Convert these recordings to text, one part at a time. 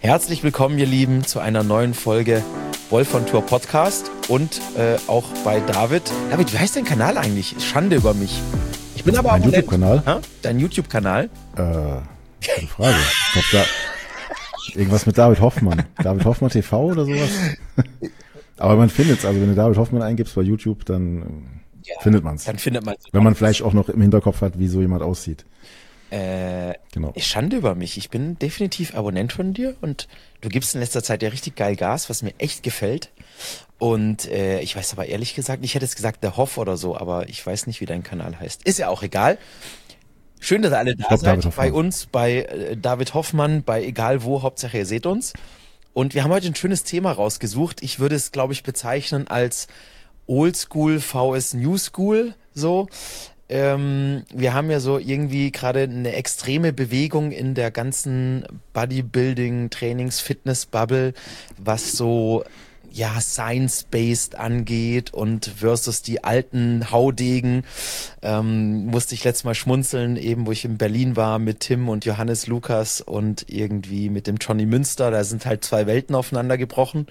Herzlich willkommen, ihr Lieben, zu einer neuen Folge Wolf on Tour Podcast und auch bei David. David, wie heißt dein Kanal eigentlich? Schande über mich. Ich bin aber auch Dein YouTube-Kanal? Dein YouTube-Kanal? Gute Frage. Ich glaube, da irgendwas mit David Hoffmann. David Hoffmann TV oder sowas? Aber man findet es. Also wenn du David Hoffmann eingibst bei YouTube, dann findet man es. Dann findet man es. Wenn man vielleicht auch noch im Hinterkopf hat, wie so jemand aussieht. Genau. Schande über mich. Ich bin definitiv Abonnent von dir und du gibst in letzter Zeit ja richtig geil Gas, was mir echt gefällt. Und ich weiß aber ehrlich gesagt, ich hätte jetzt gesagt der Hoff oder so, aber ich weiß nicht, wie dein Kanal heißt. Ist ja auch egal. Schön, dass ihr alle da seid. Bei uns, bei David Hoffmann, bei egal wo, Hauptsache ihr seht uns. Und wir haben heute ein schönes Thema rausgesucht. Ich würde es, glaube ich, bezeichnen als Oldschool vs New School, so. Wir haben ja so irgendwie gerade eine extreme Bewegung in der ganzen Bodybuilding, Trainings, Fitness-Bubble, was so Science-based angeht und versus die alten Haudegen. Musste ich letztes Mal schmunzeln, eben wo ich in Berlin war mit Tim und Johannes Lukas und irgendwie mit dem Johnny Münster. Da sind halt zwei Welten aufeinander getroffen.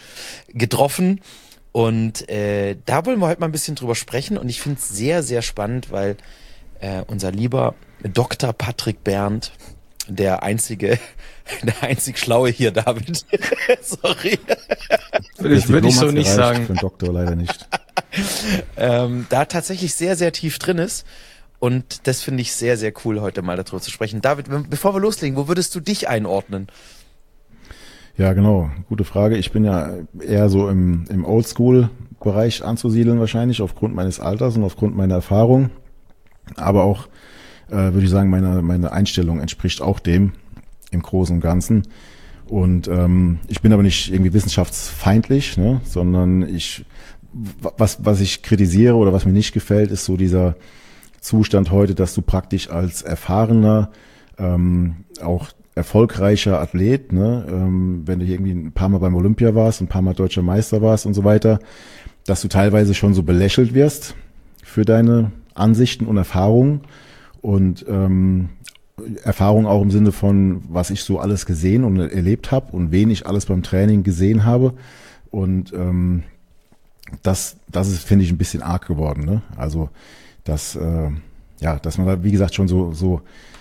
Und da wollen wir heute mal ein bisschen drüber sprechen und ich finde es sehr, sehr spannend, weil unser lieber Dr. Patrick Berndt, der einzig Schlaue hier, David, sorry. Würde ich so nicht sagen. Für den Doktor leider nicht. Da tatsächlich sehr, sehr tief drin ist und das finde ich sehr, sehr cool, heute mal darüber zu sprechen. David, bevor wir loslegen, wo würdest du dich einordnen? Ja, genau. Gute Frage. Ich bin ja eher so im Oldschool-Bereich anzusiedeln wahrscheinlich, aufgrund meines Alters und aufgrund meiner Erfahrung. Aber auch, würde ich sagen, meine Einstellung entspricht auch dem im Großen und Ganzen. Und ich bin aber nicht irgendwie wissenschaftsfeindlich, ne, sondern was ich kritisiere oder was mir nicht gefällt, ist so dieser Zustand heute, dass du praktisch als erfahrener, auch erfolgreicher Athlet, ne, wenn du hier irgendwie ein paar Mal beim Olympia warst, ein paar Mal deutscher Meister warst und so weiter, dass du teilweise schon so belächelt wirst für deine Ansichten und Erfahrungen und Erfahrung auch im Sinne von, was ich so alles gesehen und erlebt habe und wen ich alles beim Training gesehen habe und das ist, finde ich, ein bisschen arg geworden, ne? Also dass man da, wie gesagt, schon so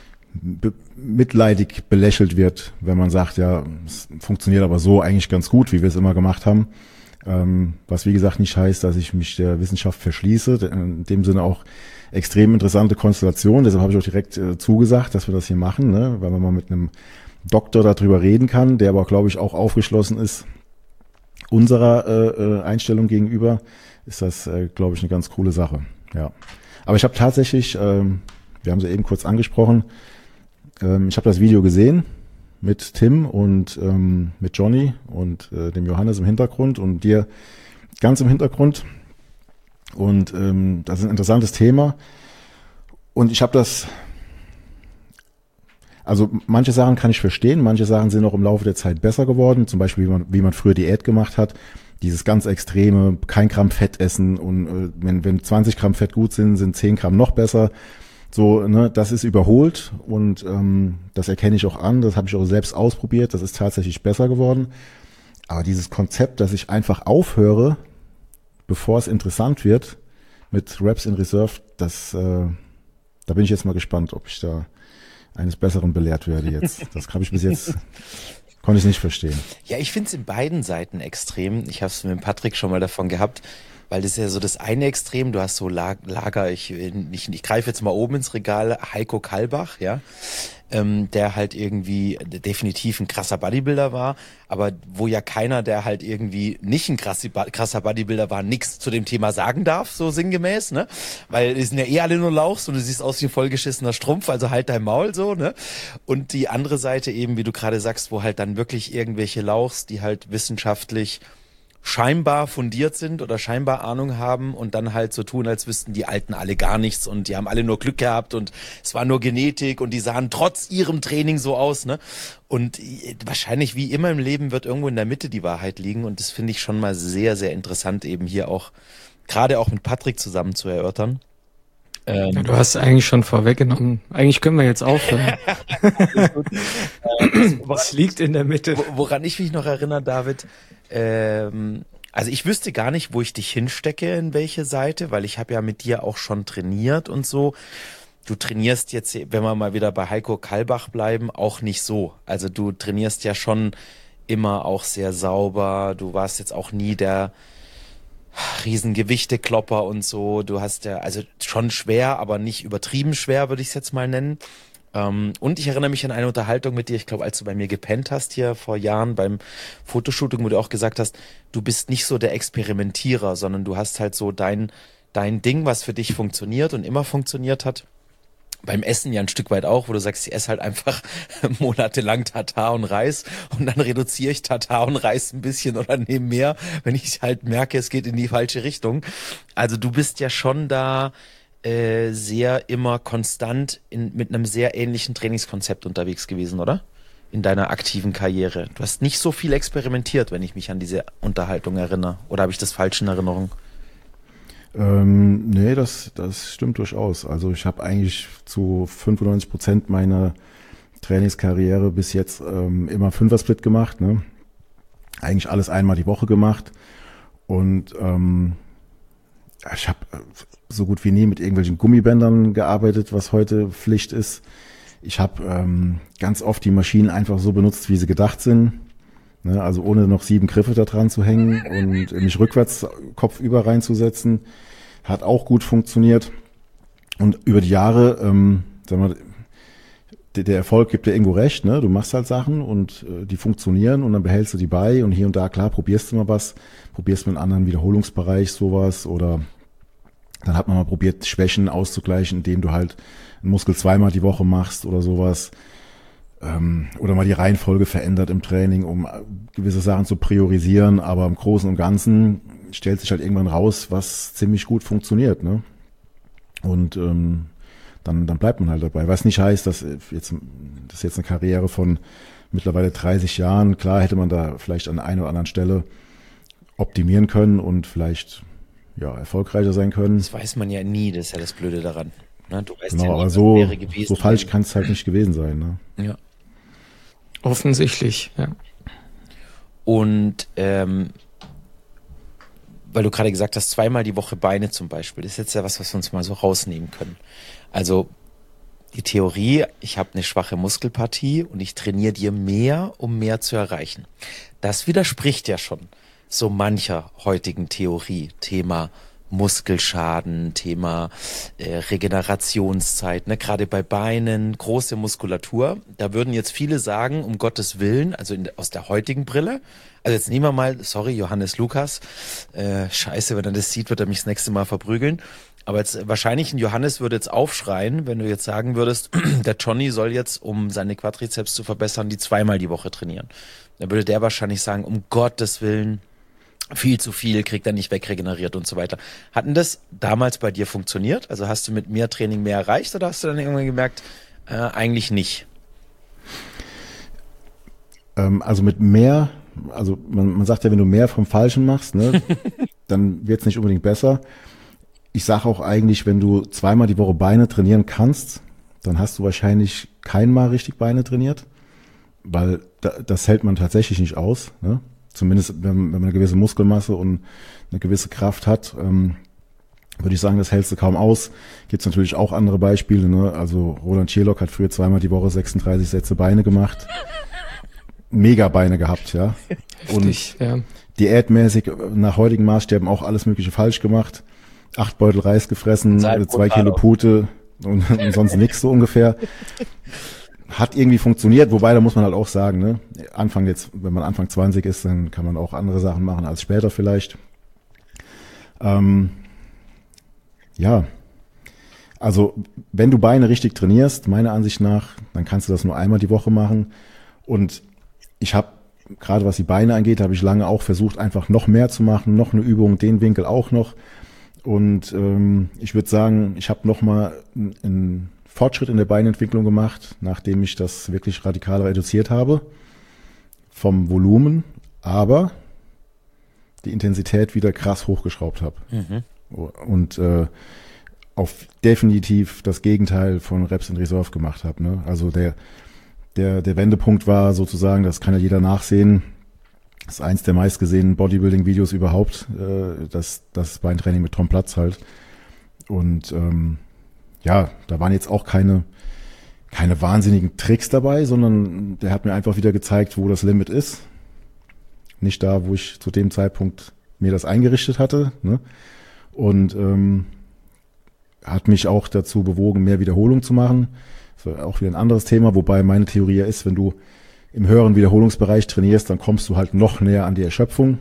mitleidig belächelt wird, wenn man sagt, ja, es funktioniert aber so eigentlich ganz gut, wie wir es immer gemacht haben. Was wie gesagt nicht heißt, dass ich mich der Wissenschaft verschließe. In dem Sinne auch extrem interessante Konstellation. Deshalb habe ich auch direkt zugesagt, dass wir das hier machen, ne? Weil man mal mit einem Doktor darüber reden kann, der aber, glaube ich, auch aufgeschlossen ist unserer Einstellung gegenüber. Ist das, glaube ich, eine ganz coole Sache. Ja. Aber ich habe tatsächlich, wir haben sie eben kurz angesprochen, ich habe das Video gesehen mit Tim und mit Johnny und dem Johannes im Hintergrund und dir ganz im Hintergrund. Und das ist ein interessantes Thema. Und ich habe also manche Sachen kann ich verstehen, manche Sachen sind auch im Laufe der Zeit besser geworden. Zum Beispiel, wie man früher Diät gemacht hat. Dieses ganz extreme, kein Gramm Fett essen und wenn 20 Gramm Fett gut sind 10 Gramm noch besser. So, ne, das ist überholt und das erkenne ich auch an, das habe ich auch selbst ausprobiert, das ist tatsächlich besser geworden. Aber dieses Konzept, dass ich einfach aufhöre, bevor es interessant wird, mit Reps in Reserve, da bin ich jetzt mal gespannt, ob ich da eines Besseren belehrt werde jetzt. Das habe ich bis jetzt, konnte ich nicht verstehen. Ja, ich finde es in beiden Seiten extrem. Ich habe es mit Patrick schon mal davon gehabt, weil das ist ja so das eine Extrem, du hast so Lager, ich greife jetzt mal oben ins Regal, Heiko Kallbach, ja, der halt irgendwie definitiv ein krasser Bodybuilder war, aber wo ja keiner, der halt irgendwie nicht ein krasser Bodybuilder war, nichts zu dem Thema sagen darf, so sinngemäß, ne, weil die sind ja alle nur Lauchs und du siehst aus wie ein vollgeschissener Strumpf, also halt dein Maul so, ne, und die andere Seite eben, wie du gerade sagst, wo halt dann wirklich irgendwelche Lauchs, die halt wissenschaftlich scheinbar fundiert sind oder scheinbar Ahnung haben und dann halt so tun, als wüssten die Alten alle gar nichts und die haben alle nur Glück gehabt und es war nur Genetik und die sahen trotz ihrem Training so aus, ne? Und wahrscheinlich wie immer im Leben wird irgendwo in der Mitte die Wahrheit liegen und das finde ich schon mal sehr, sehr interessant eben hier auch, gerade auch mit Patrick zusammen zu erörtern. Ja, du hast eigentlich schon vorweggenommen. Eigentlich können wir jetzt aufhören. Was liegt in der Mitte? Woran ich mich noch erinnere, David, also ich wüsste gar nicht, wo ich dich hinstecke, in welche Seite, weil ich habe ja mit dir auch schon trainiert und so. Du trainierst jetzt, wenn wir mal wieder bei Heiko Kallbach bleiben, auch nicht so. Also du trainierst ja schon immer auch sehr sauber. Du warst jetzt auch nie der Riesengewichte-Klopper und so. Du hast ja, also schon schwer, aber nicht übertrieben schwer, würde ich es jetzt mal nennen. Und ich erinnere mich an eine Unterhaltung mit dir, ich glaube, als du bei mir gepennt hast hier vor Jahren beim Fotoshooting, wo du auch gesagt hast, du bist nicht so der Experimentierer, sondern du hast halt so dein Ding, was für dich funktioniert und immer funktioniert hat. Beim Essen ja ein Stück weit auch, wo du sagst, ich esse halt einfach monatelang Tatar und Reis und dann reduziere ich Tatar und Reis ein bisschen oder nehme mehr, wenn ich halt merke, es geht in die falsche Richtung. Also du bist ja schon da sehr immer konstant mit einem sehr ähnlichen Trainingskonzept unterwegs gewesen, oder? In deiner aktiven Karriere. Du hast nicht so viel experimentiert, wenn ich mich an diese Unterhaltung erinnere. Oder habe ich das falsch in Erinnerung? Nee, das stimmt durchaus. Also ich habe eigentlich zu 95% meiner Trainingskarriere bis jetzt immer Fünfer-Split gemacht, ne? Eigentlich alles einmal die Woche gemacht und ich habe so gut wie nie mit irgendwelchen Gummibändern gearbeitet, was heute Pflicht ist. Ich habe ganz oft die Maschinen einfach so benutzt, wie sie gedacht sind. Ne, also ohne noch 7 Griffe da dran zu hängen und mich rückwärts kopfüber reinzusetzen, hat auch gut funktioniert. Und über die Jahre, sag mal, der Erfolg gibt dir irgendwo recht, ne? Du machst halt Sachen und die funktionieren und dann behältst du die bei und hier und da, klar, probierst du mal was, probierst mit einem anderen Wiederholungsbereich sowas oder dann hat man mal probiert, Schwächen auszugleichen, indem du halt einen Muskel 2-mal die Woche machst oder sowas. Oder mal die Reihenfolge verändert im Training, um gewisse Sachen zu priorisieren, aber im Großen und Ganzen stellt sich halt irgendwann raus, was ziemlich gut funktioniert, ne? Und dann bleibt man halt dabei. Was nicht heißt, dass jetzt eine Karriere von mittlerweile 30 Jahren, klar hätte man da vielleicht an einer oder anderen Stelle optimieren können und vielleicht ja erfolgreicher sein können. Das weiß man ja nie, das ist ja das Blöde daran. Ne? Du weißt genau, ja nie, aber was so, wäre gewesen, so falsch kann es halt nicht gewesen sein, ne? Ja. Offensichtlich, ja. Und weil du gerade gesagt hast, 2-mal die Woche Beine zum Beispiel, das ist jetzt ja was wir uns mal so rausnehmen können. Also die Theorie, ich habe eine schwache Muskelpartie und ich trainiere dir mehr, um mehr zu erreichen. Das widerspricht ja schon so mancher heutigen Theorie. Thema Muskelschaden, Thema Regenerationszeit, ne? Gerade bei Beinen, große Muskulatur. Da würden jetzt viele sagen, um Gottes Willen, also aus der heutigen Brille, also jetzt nehmen wir mal, sorry, Johannes Lukas, scheiße, wenn er das sieht, wird er mich das nächste Mal verprügeln. Aber jetzt wahrscheinlich ein Johannes würde jetzt aufschreien, wenn du jetzt sagen würdest, der Johnny soll jetzt, um seine Quadrizeps zu verbessern, die 2-mal die Woche trainieren. Dann würde der wahrscheinlich sagen, um Gottes Willen, viel zu viel, kriegt er nicht wegregeneriert und so weiter. Hatten das damals bei dir funktioniert? Also hast du mit mehr Training mehr erreicht oder hast du dann irgendwann gemerkt, eigentlich nicht? Also mit mehr, also man sagt ja, wenn du mehr vom Falschen machst, ne, dann wird es nicht unbedingt besser. Ich sage auch eigentlich, wenn du 2-mal die Woche Beine trainieren kannst, dann hast du wahrscheinlich keinmal richtig Beine trainiert, weil das hält man tatsächlich nicht aus, ne? Zumindest wenn man eine gewisse Muskelmasse und eine gewisse Kraft hat, würde ich sagen, das hältst du kaum aus. Gibt es natürlich auch andere Beispiele, ne? Also Roland Schierlock hat früher 2-mal die Woche 36 Sätze Beine gemacht. Mega Beine gehabt, ja. Heftig, und ja. Diätmäßig nach heutigen Maßstäben auch alles Mögliche falsch gemacht. 8 Beutel Reis gefressen, 2 Kilo Pute und sonst nichts so ungefähr. Hat irgendwie funktioniert, wobei da muss man halt auch sagen, ne, wenn man Anfang 20 ist, dann kann man auch andere Sachen machen als später vielleicht. Ja, also wenn du Beine richtig trainierst, meiner Ansicht nach, dann kannst du das nur einmal die Woche machen. Und ich habe, gerade was die Beine angeht, habe ich lange auch versucht, einfach noch mehr zu machen, noch eine Übung, den Winkel auch noch. Und ich würde sagen, ich habe nochmal einen Fortschritt in der Beinentwicklung gemacht, nachdem ich das wirklich radikal reduziert habe vom Volumen, aber die Intensität wieder krass hochgeschraubt habe. Mhm. Und auf definitiv das Gegenteil von Reps in Reserve gemacht habe. Ne? Also der Wendepunkt war sozusagen, das kann ja jeder nachsehen, das ist eins der meistgesehenen Bodybuilding-Videos überhaupt, das Beintraining mit Tom Platz halt. Und ja, da waren jetzt auch keine wahnsinnigen Tricks dabei, sondern der hat mir einfach wieder gezeigt, wo das Limit ist. Nicht da, wo ich zu dem Zeitpunkt mir das eingerichtet hatte. Ne? Und hat mich auch dazu bewogen, mehr Wiederholung zu machen. Das war auch wieder ein anderes Thema, wobei meine Theorie ist, wenn du im höheren Wiederholungsbereich trainierst, dann kommst du halt noch näher an die Erschöpfung,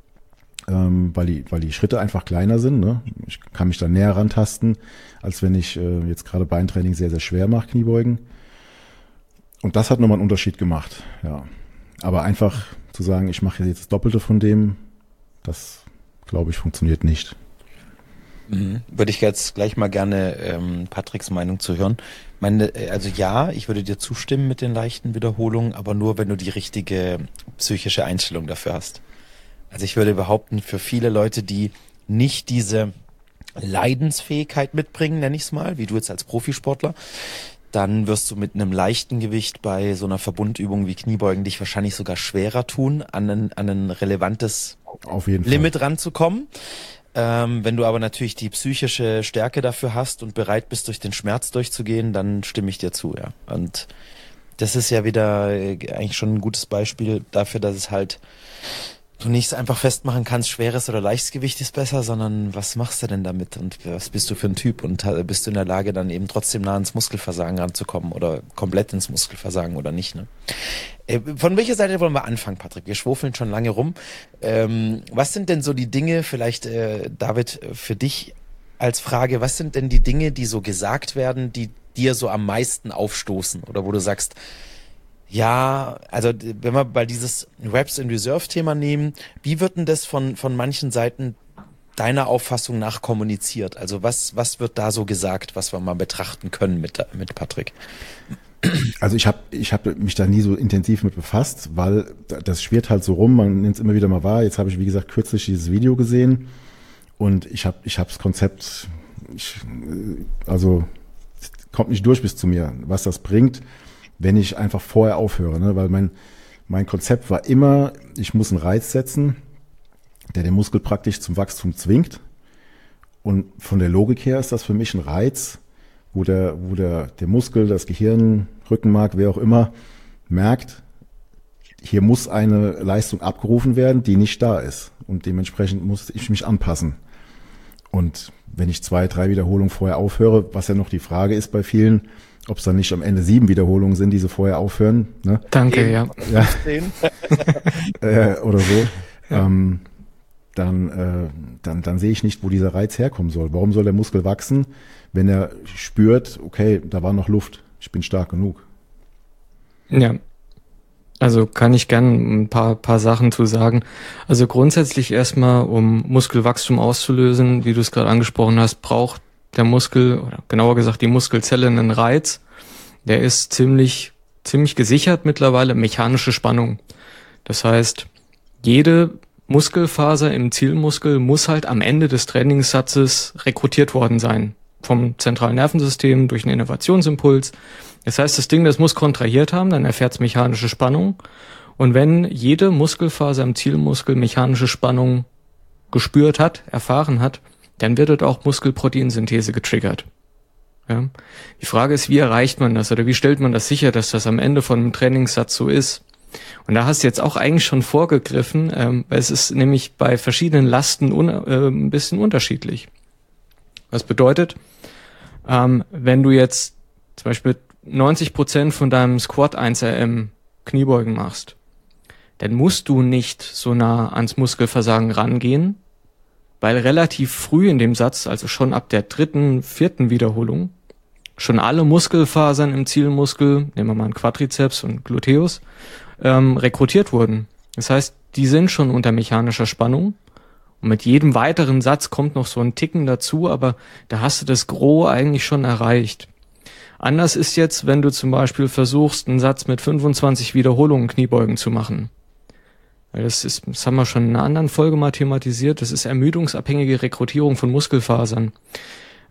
weil die Schritte einfach kleiner sind. Ne? Ich kann mich da näher rantasten, als wenn ich jetzt gerade Beintraining sehr, sehr schwer mache, Kniebeugen. Und das hat nochmal einen Unterschied gemacht. Ja. Aber einfach zu sagen, ich mache jetzt das Doppelte von dem, das, glaube ich, funktioniert nicht. Würde ich jetzt gleich mal gerne Patricks Meinung zu hören. Also ja, ich würde dir zustimmen mit den leichten Wiederholungen, aber nur, wenn du die richtige psychische Einstellung dafür hast. Also ich würde behaupten, für viele Leute, die nicht diese Leidensfähigkeit mitbringen, nenne ich es mal, wie du jetzt als Profisportler, dann wirst du mit einem leichten Gewicht bei so einer Verbundübung wie Kniebeugen dich wahrscheinlich sogar schwerer tun, an ein relevantes Limit ranzukommen. Wenn du aber natürlich die psychische Stärke dafür hast und bereit bist, durch den Schmerz durchzugehen, dann stimme ich dir zu, ja. Und das ist ja wieder eigentlich schon ein gutes Beispiel dafür, dass es halt du nicht einfach festmachen kannst, schweres oder leichtes Gewicht ist besser, sondern was machst du denn damit und was bist du für ein Typ und bist du in der Lage, dann eben trotzdem nah ans Muskelversagen ranzukommen oder komplett ins Muskelversagen oder nicht, ne? Von welcher Seite wollen wir anfangen, Patrick? Wir schwufeln schon lange rum. Was sind denn so die Dinge, vielleicht David, für dich als Frage, was sind denn die Dinge, die so gesagt werden, die dir so am meisten aufstoßen oder wo du sagst, ja, also wenn wir mal dieses Reps in Reserve Thema nehmen, wie wird denn das von manchen Seiten deiner Auffassung nach kommuniziert? Also was wird da so gesagt, was wir mal betrachten können mit Patrick? Also ich hab mich da nie so intensiv mit befasst, weil das schwirrt halt so rum, man nimmt es immer wieder mal wahr. Jetzt habe ich, wie gesagt, kürzlich dieses Video gesehen und ich habe das Konzept, also kommt nicht durch bis zu mir, was das bringt, wenn ich einfach vorher aufhöre, ne? Weil mein Konzept war immer, ich muss einen Reiz setzen, der den Muskel praktisch zum Wachstum zwingt. Und von der Logik her ist das für mich ein Reiz, wo der Muskel, das Gehirn, Rückenmark, wer auch immer, merkt, hier muss eine Leistung abgerufen werden, die nicht da ist. Und dementsprechend muss ich mich anpassen. Und wenn ich 2, 3 Wiederholungen vorher aufhöre, was ja noch die Frage ist bei vielen, ob es dann nicht am Ende 7 Wiederholungen sind, die sie vorher aufhören. Ne? Danke, ja. Oder so. Dann sehe ich nicht, wo dieser Reiz herkommen soll. Warum soll der Muskel wachsen, wenn er spürt, okay, da war noch Luft, ich bin stark genug. Ja, also kann ich gerne ein paar Sachen zu sagen. Also grundsätzlich erstmal, um Muskelwachstum auszulösen, wie du es gerade angesprochen hast, braucht der Muskel, oder genauer gesagt die Muskelzelle, einen Reiz. Der ist ziemlich gesichert mittlerweile, mechanische Spannung. Das heißt, jede Muskelfaser im Zielmuskel muss halt am Ende des Trainingssatzes rekrutiert worden sein. Vom zentralen Nervensystem durch einen Innervationsimpuls. Das heißt, das Ding, das muss kontrahiert haben, dann erfährt es mechanische Spannung. Und wenn jede Muskelfaser im Zielmuskel mechanische Spannung gespürt hat, erfahren hat, dann wird dort auch Muskelproteinsynthese getriggert. Ja. Die Frage ist, wie erreicht man das oder wie stellt man das sicher, dass das am Ende von einem Trainingssatz so ist? Und da hast du jetzt auch eigentlich schon vorgegriffen, weil es ist nämlich bei verschiedenen Lasten ein bisschen unterschiedlich. Was bedeutet, wenn du jetzt zum Beispiel 90% von deinem Squat 1RM Kniebeugen machst, dann musst du nicht so nah ans Muskelversagen rangehen, weil relativ früh in dem Satz, also schon ab der 3., 4. Wiederholung, schon alle Muskelfasern im Zielmuskel, nehmen wir mal einen Quadrizeps und Gluteus, rekrutiert wurden. Das heißt, die sind schon unter mechanischer Spannung und mit jedem weiteren Satz kommt noch so ein Ticken dazu, aber da hast du das Gros eigentlich schon erreicht. Anders ist jetzt, wenn du zum Beispiel versuchst, einen Satz mit 25 Wiederholungen Kniebeugen zu machen. Das haben wir schon in einer anderen Folge mal thematisiert, das ist ermüdungsabhängige Rekrutierung von Muskelfasern.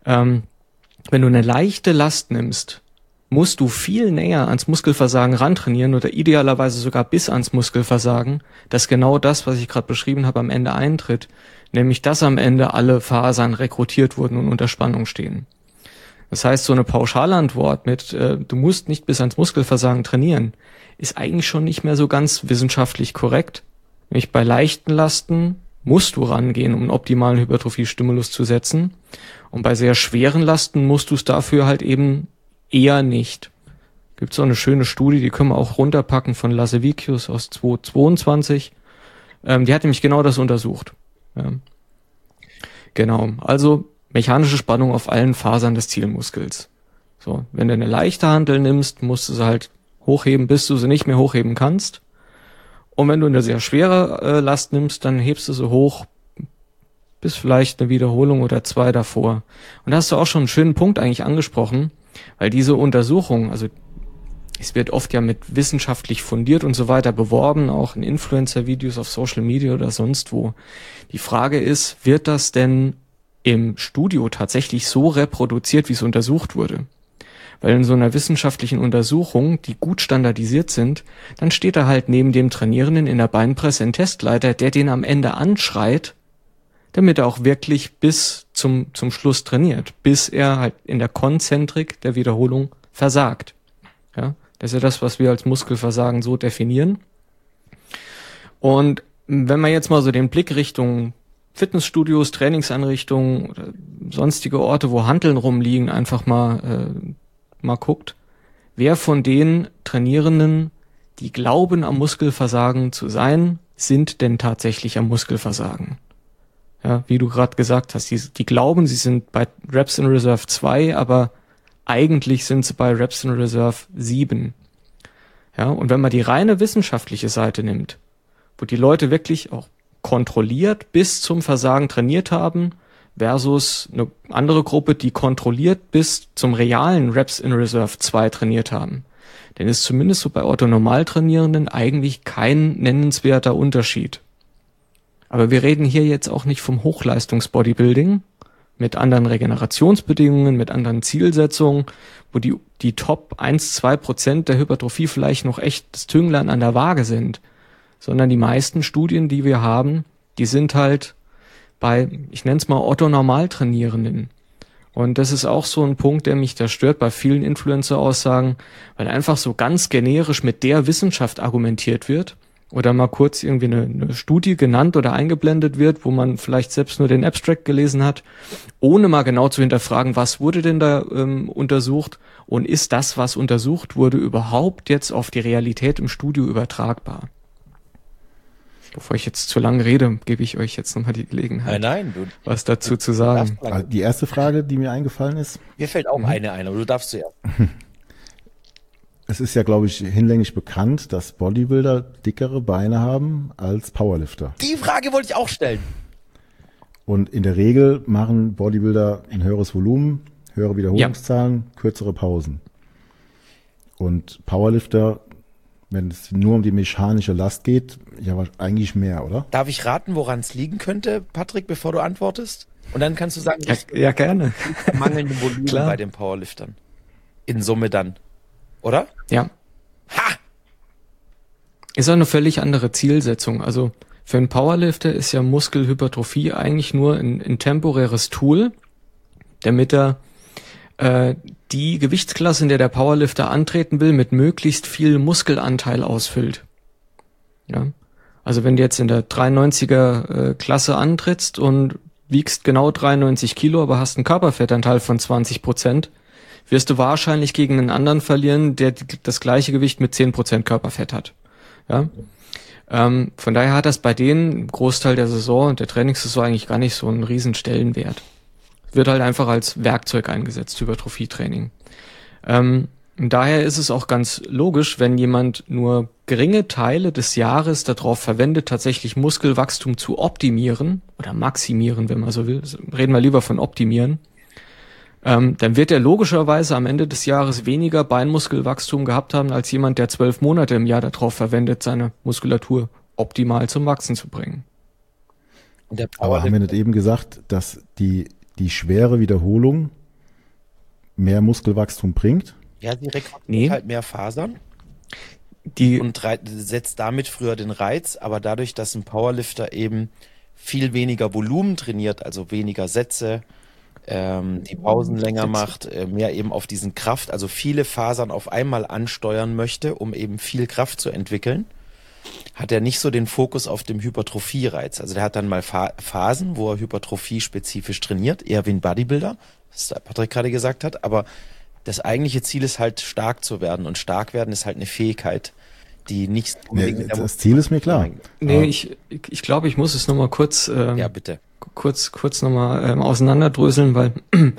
wenn du eine leichte Last nimmst, musst du viel näher ans Muskelversagen rantrainieren oder idealerweise sogar bis ans Muskelversagen, dass genau das, was ich gerade beschrieben habe, am Ende eintritt, nämlich dass am Ende alle Fasern rekrutiert wurden und unter Spannung stehen. Das heißt, so eine Pauschalantwort mit du musst nicht bis ans Muskelversagen trainieren, ist eigentlich schon nicht mehr so ganz wissenschaftlich korrekt. Nämlich bei leichten Lasten musst du rangehen, um einen optimalen Hypertrophie-Stimulus zu setzen. Und bei sehr schweren Lasten musst du es dafür halt eben eher nicht. Gibt so eine schöne Studie, die können wir auch runterpacken von Lasevicius aus 2022. Die hat nämlich genau das untersucht. Ja. Genau, also mechanische Spannung auf allen Fasern des Zielmuskels. So, wenn du eine leichte Hantel nimmst, musst du sie halt hochheben, bis du sie nicht mehr hochheben kannst. Und wenn du eine sehr schwere Last nimmst, dann hebst du sie hoch bis vielleicht eine Wiederholung oder 2 davor. Und da hast du auch schon einen schönen Punkt eigentlich angesprochen, weil diese Untersuchung, also es wird oft ja mit wissenschaftlich fundiert und so weiter beworben, auch in Influencer-Videos auf Social Media oder sonst wo. Die Frage ist, wird das denn im Studio tatsächlich so reproduziert, wie es untersucht wurde? Weil in so einer wissenschaftlichen Untersuchung, die gut standardisiert sind, dann steht da halt neben dem Trainierenden in der Beinpresse ein Testleiter, der den am Ende anschreit, damit er auch wirklich bis zum Schluss trainiert, bis er halt in der Konzentrik der Wiederholung versagt. Ja, das ist ja das, was wir als Muskelversagen so definieren. Und wenn man jetzt mal so den Blick Richtung Fitnessstudios, Trainingseinrichtungen oder sonstige Orte, wo Hanteln rumliegen, einfach mal guckt, wer von den Trainierenden, die glauben am Muskelversagen zu sein, sind denn tatsächlich am Muskelversagen? Ja, wie du gerade gesagt hast, die glauben, sie sind bei Reps in Reserve 2, aber eigentlich sind sie bei Reps in Reserve 7. Ja, und wenn man die reine wissenschaftliche Seite nimmt, wo die Leute wirklich auch kontrolliert bis zum Versagen trainiert haben, versus eine andere Gruppe, die kontrolliert bis zum realen Reps in Reserve 2 trainiert haben, dann ist zumindest so bei Orthonormaltrainierenden eigentlich kein nennenswerter Unterschied. Aber wir reden hier jetzt auch nicht vom Hochleistungs-Bodybuilding mit anderen Regenerationsbedingungen, mit anderen Zielsetzungen, wo die Top 1-2% der Hypertrophie vielleicht noch echt das Tünglein an der Waage sind, sondern die meisten Studien, die wir haben, die sind halt bei, ich nenne es mal Orthonormaltrainierenden. Und das ist auch so ein Punkt, der mich da stört bei vielen Influencer-Aussagen, weil einfach so ganz generisch mit der Wissenschaft argumentiert wird oder mal kurz irgendwie eine Studie genannt oder eingeblendet wird, wo man vielleicht selbst nur den Abstract gelesen hat, ohne mal genau zu hinterfragen, was wurde denn da untersucht und ist das, was untersucht wurde, überhaupt jetzt auf die Realität im Studio übertragbar? Bevor ich jetzt zu lange rede, gebe ich euch jetzt nochmal die Gelegenheit, was dazu zu sagen. Die erste Frage, die mir eingefallen ist. Mir fällt auch eine ein, aber du darfst zuerst. Es ist ja, glaube ich, hinlänglich bekannt, dass Bodybuilder dickere Beine haben als Powerlifter. Die Frage wollte ich auch stellen. Und in der Regel machen Bodybuilder ein höheres Volumen, höhere Wiederholungszahlen, kürzere Pausen. Und Powerlifter, wenn es nur um die mechanische Last geht, ja eigentlich mehr, oder? Darf ich raten, woran es liegen könnte, Patrick, bevor du antwortest? Und dann kannst du sagen, ja gerne. Mangelnde Volumen bei den Powerliftern. In Summe dann. Oder? Ja. Ha! Ist auch eine völlig andere Zielsetzung. Also für einen Powerlifter ist ja Muskelhypertrophie eigentlich nur ein temporäres Tool, damit er die Gewichtsklasse, in der der Powerlifter antreten will, mit möglichst viel Muskelanteil ausfüllt. Ja. Also wenn du jetzt in der 93er Klasse antrittst und wiegst genau 93 Kilo, aber hast einen Körperfettanteil von 20%, wirst du wahrscheinlich gegen einen anderen verlieren, der das gleiche Gewicht mit 10% Körperfett hat. Ja. Von daher hat das bei denen im Großteil der Saison und der Trainingssaison eigentlich gar nicht so einen riesen Stellenwert. Wird halt einfach als Werkzeug eingesetzt, Hypertrophietraining. Daher ist es auch ganz logisch, wenn jemand nur geringe Teile des Jahres darauf verwendet, tatsächlich Muskelwachstum zu optimieren oder maximieren, wenn man so will, reden wir lieber von optimieren, dann wird er logischerweise am Ende des Jahres weniger Beinmuskelwachstum gehabt haben, als jemand, der 12 Monate im Jahr darauf verwendet, seine Muskulatur optimal zum Wachsen zu bringen. Aber haben wir nicht eben gesagt, dass die die schwere Wiederholung mehr Muskelwachstum bringt? Ja, sie rekrutiert halt mehr Fasern und setzt damit früher den Reiz, aber dadurch, dass ein Powerlifter eben viel weniger Volumen trainiert, also weniger Sätze, die Pausen länger macht, mehr eben auf diesen Kraft, also viele Fasern auf einmal ansteuern möchte, um eben viel Kraft zu entwickeln, hat er nicht so den Fokus auf dem Hypertrophie-Reiz. Also der hat dann mal Phasen, wo er Hypertrophie-spezifisch trainiert, eher wie ein Bodybuilder, was Patrick gerade gesagt hat, aber das eigentliche Ziel ist halt stark zu werden und stark werden ist halt eine Fähigkeit, die nicht unbedingt... Das Ziel ist mir klar. Nee, ich glaube, ich muss es nochmal kurz... ja, bitte. Kurz nochmal auseinanderdröseln, weil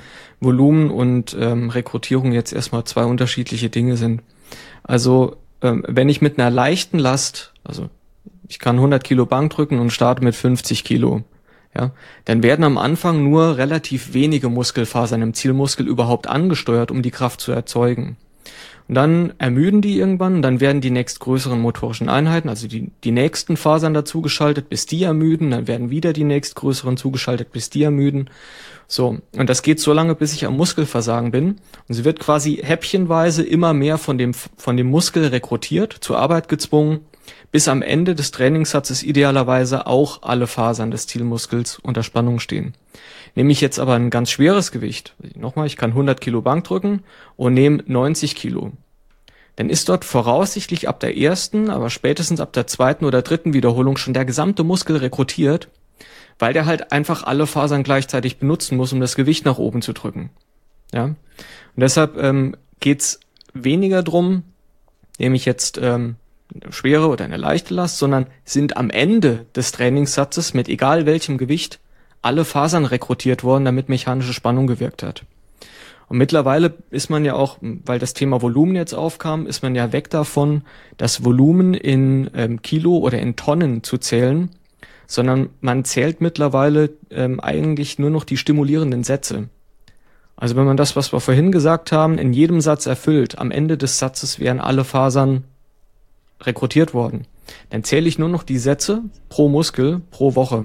Volumen und Rekrutierung jetzt erstmal zwei unterschiedliche Dinge sind. Also wenn ich mit einer leichten Last, also ich kann 100 Kilo Bank drücken und starte mit 50 Kilo, ja, dann werden am Anfang nur relativ wenige Muskelfasern im Zielmuskel überhaupt angesteuert, um die Kraft zu erzeugen. Und dann ermüden die irgendwann, dann werden die nächstgrößeren motorischen Einheiten, also die nächsten Fasern dazugeschaltet, bis die ermüden, dann werden wieder die nächstgrößeren zugeschaltet, bis die ermüden. So, und das geht so lange, bis ich am Muskelversagen bin. Und sie wird quasi häppchenweise immer mehr von dem Muskel rekrutiert, zur Arbeit gezwungen, bis am Ende des Trainingssatzes idealerweise auch alle Fasern des Zielmuskels unter Spannung stehen. Nehme ich jetzt aber ein ganz schweres Gewicht, nochmal, ich kann 100 Kilo Bank drücken und nehme 90 Kilo. Dann ist dort voraussichtlich ab der ersten, aber spätestens ab der zweiten oder dritten Wiederholung schon der gesamte Muskel rekrutiert, weil der halt einfach alle Fasern gleichzeitig benutzen muss, um das Gewicht nach oben zu drücken. Ja, und deshalb geht's weniger drum, nehme ich jetzt eine schwere oder eine leichte Last, sondern sind am Ende des Trainingssatzes mit egal welchem Gewicht alle Fasern rekrutiert worden, damit mechanische Spannung gewirkt hat. Und mittlerweile ist man ja auch, weil das Thema Volumen jetzt aufkam, ist man ja weg davon, das Volumen in Kilo oder in Tonnen zu zählen, sondern man zählt mittlerweile eigentlich nur noch die stimulierenden Sätze. Also wenn man das, was wir vorhin gesagt haben, in jedem Satz erfüllt, am Ende des Satzes wären alle Fasern rekrutiert worden, dann zähle ich nur noch die Sätze pro Muskel pro Woche.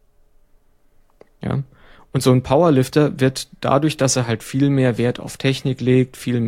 Ja, und so ein Powerlifter wird dadurch, dass er halt viel mehr Wert auf Technik legt, viel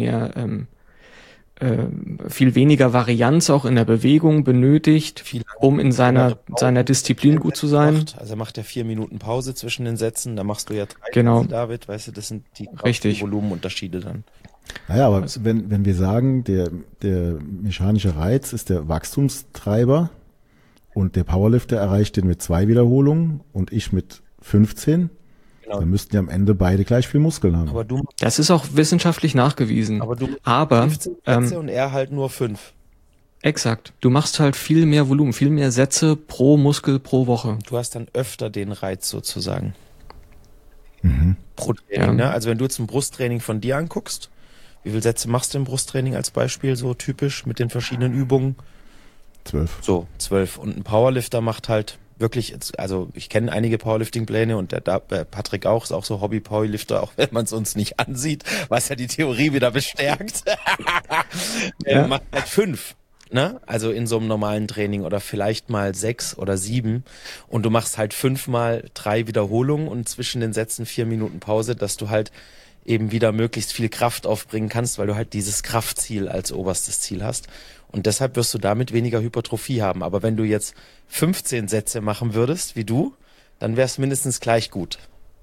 weniger Varianz auch in der Bewegung benötigt, um in seiner Disziplin gut zu sein. Also er macht ja 4 Minuten Pause zwischen den Sätzen, da machst du ja 3 genau. David, weißt du, das sind die Volumenunterschiede dann. Naja, aber wenn wir sagen, der mechanische Reiz ist der Wachstumstreiber und der Powerlifter erreicht den mit 2 Wiederholungen und ich mit 15, genau. Dann müssten ja am Ende beide gleich viel Muskeln haben. Aber das ist auch wissenschaftlich nachgewiesen. Aber 15 Sätze und er halt nur 5. Exakt. Du machst halt viel mehr Volumen, viel mehr Sätze pro Muskel pro Woche. Du hast dann öfter den Reiz sozusagen. Mhm. Pro Training, ne? Also wenn du jetzt ein Brusttraining von dir anguckst, wie viele Sätze machst du im Brusttraining als Beispiel so typisch mit den verschiedenen Übungen? 12. So, 12. Und ein Powerlifter macht halt wirklich, also ich kenne einige Powerlifting-Pläne und der Patrick auch, ist auch so Hobby-Powerlifter, auch wenn man es uns nicht ansieht, was ja die Theorie wieder bestärkt. Er macht halt 5, ne? Also in so einem normalen Training oder vielleicht mal 6 oder 7 und du machst halt 5 mal 3 Wiederholungen und zwischen den Sätzen 4 Minuten Pause, dass du halt eben wieder möglichst viel Kraft aufbringen kannst, weil du halt dieses Kraftziel als oberstes Ziel hast. Und deshalb wirst du damit weniger Hypertrophie haben. Aber wenn du jetzt 15 Sätze machen würdest, wie du, dann wär's mindestens gleich gut.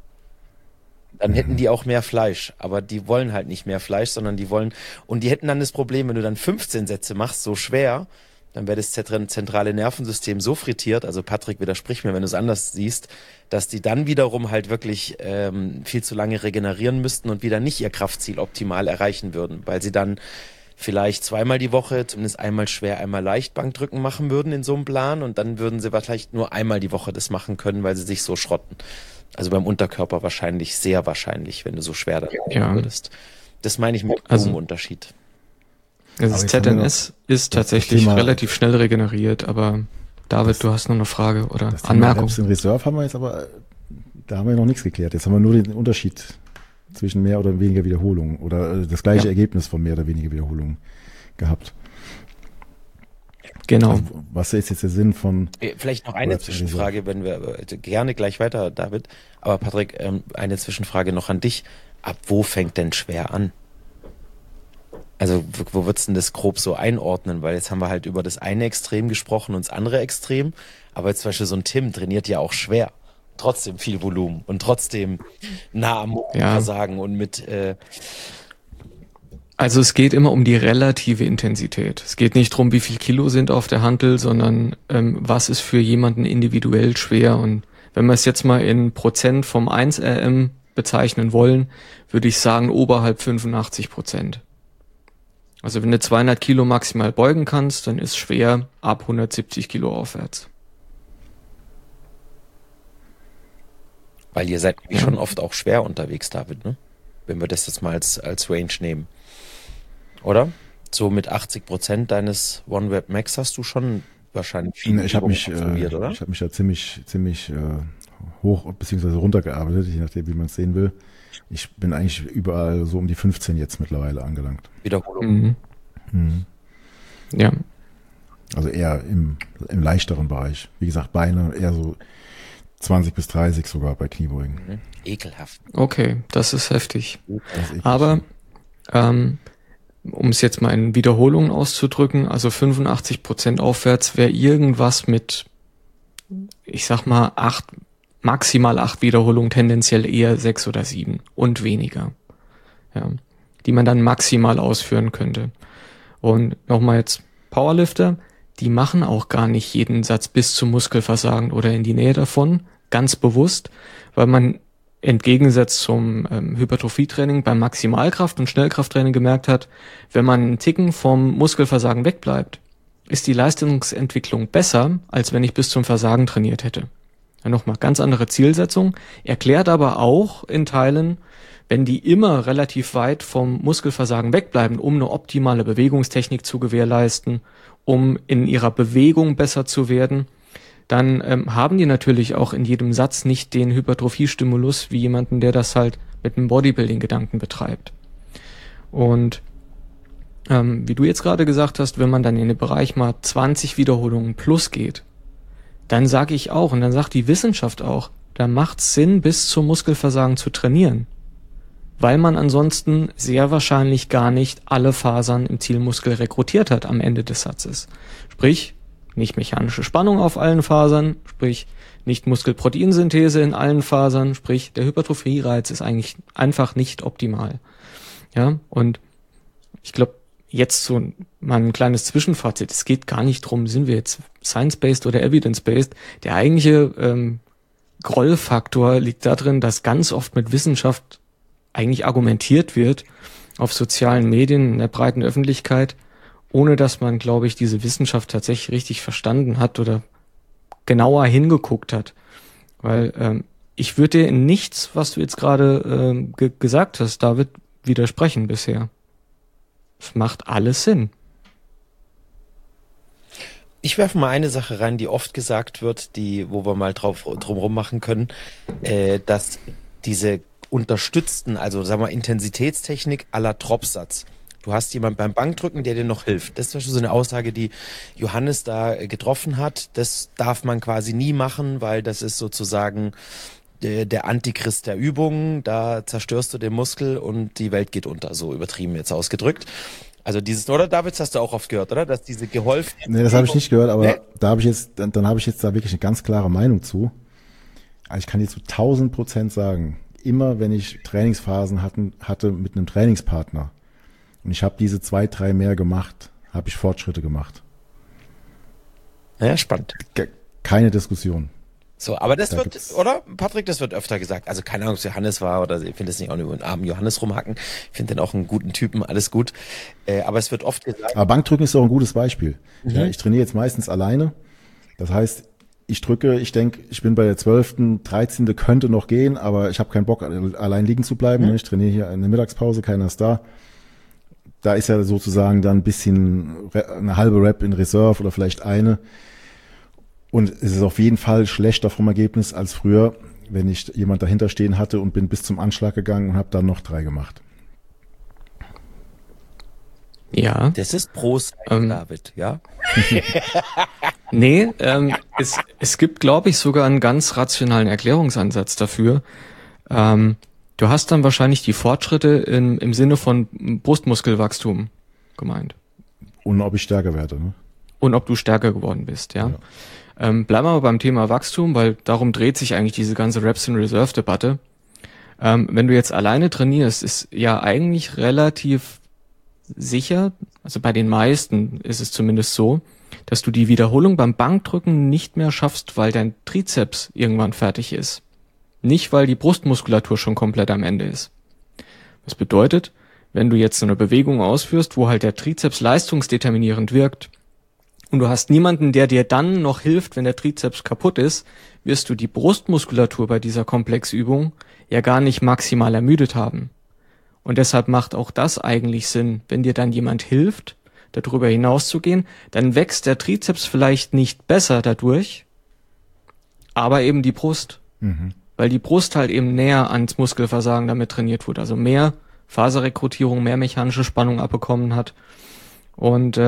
Dann hätten die auch mehr Fleisch. Aber die wollen halt nicht mehr Fleisch, sondern die hätten dann das Problem, wenn du dann 15 Sätze machst, so schwer, dann wäre das zentrale Nervensystem so frittiert, also Patrick, widersprich mir, wenn du es anders siehst, dass die dann wiederum halt wirklich viel zu lange regenerieren müssten und wieder nicht ihr Kraftziel optimal erreichen würden, weil sie dann vielleicht 2-mal die Woche, zumindest einmal schwer, einmal leicht Bankdrücken machen würden in so einem Plan und dann würden sie vielleicht nur einmal die Woche das machen können, weil sie sich so schrotten. Also beim Unterkörper wahrscheinlich, sehr wahrscheinlich, wenn du so schwer da würdest. Das meine ich mit dem Unterschied. Also das ZNS ist tatsächlich relativ schnell regeneriert, aber David, du hast noch eine Frage oder Anmerkung? Das in Reserve haben wir jetzt aber, da haben wir noch nichts geklärt. Jetzt haben wir nur den Unterschied zwischen mehr oder weniger Wiederholungen oder das gleiche Ergebnis von mehr oder weniger Wiederholungen gehabt. Genau. Also, was ist jetzt der Sinn von... Vielleicht noch eine Zwischenfrage, wenn wir gerne gleich weiter, David. Aber Patrick, eine Zwischenfrage noch an dich. Ab wo fängt denn schwer an? Also wo würdest du denn das grob so einordnen? Weil jetzt haben wir halt über das eine Extrem gesprochen und das andere Extrem. Aber jetzt zum Beispiel so ein Tim trainiert ja auch schwer. Trotzdem viel Volumen und trotzdem nah am Versagen und mit... Also es geht immer um die relative Intensität. Es geht nicht darum, wie viel Kilo sind auf der Hantel, sondern was ist für jemanden individuell schwer. Und wenn wir es jetzt mal in Prozent vom 1RM bezeichnen wollen, würde ich sagen oberhalb 85%. Also wenn du 200 Kilo maximal beugen kannst, dann ist schwer ab 170 Kilo aufwärts. Weil ihr seid schon oft auch schwer unterwegs, David, ne? Wenn wir das jetzt mal als Range nehmen. Oder? So mit 80% deines One-Rep Max hast du schon wahrscheinlich viel Ich habe mich ja ziemlich hoch bzw. runtergearbeitet, je nachdem, wie man es sehen will. Ich bin eigentlich überall so um die 15 jetzt mittlerweile angelangt. Wiederholung. Ja. Also eher im leichteren Bereich. Wie gesagt, Beine eher so 20 bis 30 sogar bei Kniebeugen. Ekelhaft. Okay, das ist heftig. Aber um es jetzt mal in Wiederholungen auszudrücken, also 85% aufwärts wäre irgendwas mit, ich sag mal, maximal 8 Wiederholungen, tendenziell eher 6 oder 7 und weniger, ja, die man dann maximal ausführen könnte. Und nochmal jetzt Powerlifter, die machen auch gar nicht jeden Satz bis zum Muskelversagen oder in die Nähe davon, ganz bewusst, weil man im Gegensatz zum Hypertrophietraining beim Maximalkraft- und Schnellkrafttraining gemerkt hat, wenn man einen Ticken vom Muskelversagen wegbleibt, ist die Leistungsentwicklung besser, als wenn ich bis zum Versagen trainiert hätte. Ja, nochmal ganz andere Zielsetzung, erklärt aber auch in Teilen, wenn die immer relativ weit vom Muskelversagen wegbleiben, um eine optimale Bewegungstechnik zu gewährleisten, um in ihrer Bewegung besser zu werden, dann haben die natürlich auch in jedem Satz nicht den Hypertrophiestimulus wie jemanden, der das halt mit einem Bodybuilding-Gedanken betreibt. Und wie du jetzt gerade gesagt hast, wenn man dann in den Bereich mal 20 Wiederholungen plus geht, dann sage ich auch, und dann sagt die Wissenschaft auch, da macht es Sinn, bis zum Muskelversagen zu trainieren, weil man ansonsten sehr wahrscheinlich gar nicht alle Fasern im Zielmuskel rekrutiert hat am Ende des Satzes. Sprich, nicht mechanische Spannung auf allen Fasern, sprich nicht Muskelproteinsynthese in allen Fasern, sprich der Hypertrophie-Reiz ist eigentlich einfach nicht optimal. Ja, und ich glaube, jetzt so mal ein kleines Zwischenfazit. Es geht gar nicht drum, sind wir jetzt science-based oder evidence-based. Der eigentliche Grollfaktor liegt darin, dass ganz oft mit Wissenschaft eigentlich argumentiert wird auf sozialen Medien, in der breiten Öffentlichkeit, ohne dass man, glaube ich, diese Wissenschaft tatsächlich richtig verstanden hat oder genauer hingeguckt hat. Weil ich würde dir in nichts, was du jetzt gerade gesagt hast, David, widersprechen bisher. Es macht alles Sinn. Ich werfe mal eine Sache rein, die oft gesagt wird, wo wir mal drumherum machen können, dass diese unterstützten, also sagen wir Intensitätstechnik à la Tropfsatz. Du hast jemanden beim Bankdrücken, der dir noch hilft. Das ist zum Beispiel so eine Aussage, die Johannes da getroffen hat. Das darf man quasi nie machen, weil das ist sozusagen der Antichrist der Übungen. Da zerstörst du den Muskel und die Welt geht unter, so übertrieben jetzt ausgedrückt. Also dieses, oder David, das hast du auch oft gehört, oder? Dass diese geholfen. Nee, das habe ich nicht gehört, aber da habe ich jetzt, dann habe ich jetzt da wirklich eine ganz klare Meinung zu. Also ich kann dir zu 1000% sagen, immer wenn ich Trainingsphasen hatte mit einem Trainingspartner und ich habe diese 2, 3 mehr gemacht, habe ich Fortschritte gemacht. Ja, spannend. Keine Diskussion. So, aber das wird, oder? Patrick, das wird öfter gesagt. Also keine Ahnung, ob es Johannes war oder ich finde es nicht auch nur über den armen Johannes rumhacken. Ich finde den auch einen guten Typen, alles gut. Aber es wird oft gesagt. Aber Bankdrücken ist auch ein gutes Beispiel. Mhm. Ja, ich trainiere jetzt meistens alleine. Das heißt, ich denke, ich bin bei der 12., 13. könnte noch gehen, aber ich habe keinen Bock, allein liegen zu bleiben. Ich trainiere hier in der Mittagspause, keiner ist da. Da ist ja sozusagen dann ein bisschen eine halbe Rep in Reserve oder vielleicht eine. Und es ist auf jeden Fall schlechter vom Ergebnis als früher, wenn ich jemand dahinter stehen hatte und bin bis zum Anschlag gegangen und habe dann noch 3 gemacht. Ja. Das ist David, ja? Nee, es gibt, glaube ich, sogar einen ganz rationalen Erklärungsansatz dafür. Du hast dann wahrscheinlich die Fortschritte im Sinne von Brustmuskelwachstum gemeint. Und ob ich stärker werde, ne? Und ob du stärker geworden bist, ja. Bleiben wir aber beim Thema Wachstum, weil darum dreht sich eigentlich diese ganze Reps in Reserve Debatte. Wenn du jetzt alleine trainierst, ist ja eigentlich relativ sicher, also bei den meisten ist es zumindest so, dass du die Wiederholung beim Bankdrücken nicht mehr schaffst, weil dein Trizeps irgendwann fertig ist. Nicht, weil die Brustmuskulatur schon komplett am Ende ist. Das bedeutet, wenn du jetzt so eine Bewegung ausführst, wo halt der Trizeps leistungsdeterminierend wirkt und du hast niemanden, der dir dann noch hilft, wenn der Trizeps kaputt ist, wirst du die Brustmuskulatur bei dieser Komplexübung ja gar nicht maximal ermüdet haben. Und deshalb macht auch das eigentlich Sinn, wenn dir dann jemand hilft, darüber hinauszugehen, dann wächst der Trizeps vielleicht nicht besser dadurch, aber eben die Brust. Weil die Brust halt eben näher ans Muskelversagen damit trainiert wurde, also mehr Faserrekrutierung, mehr mechanische Spannung abbekommen hat. Und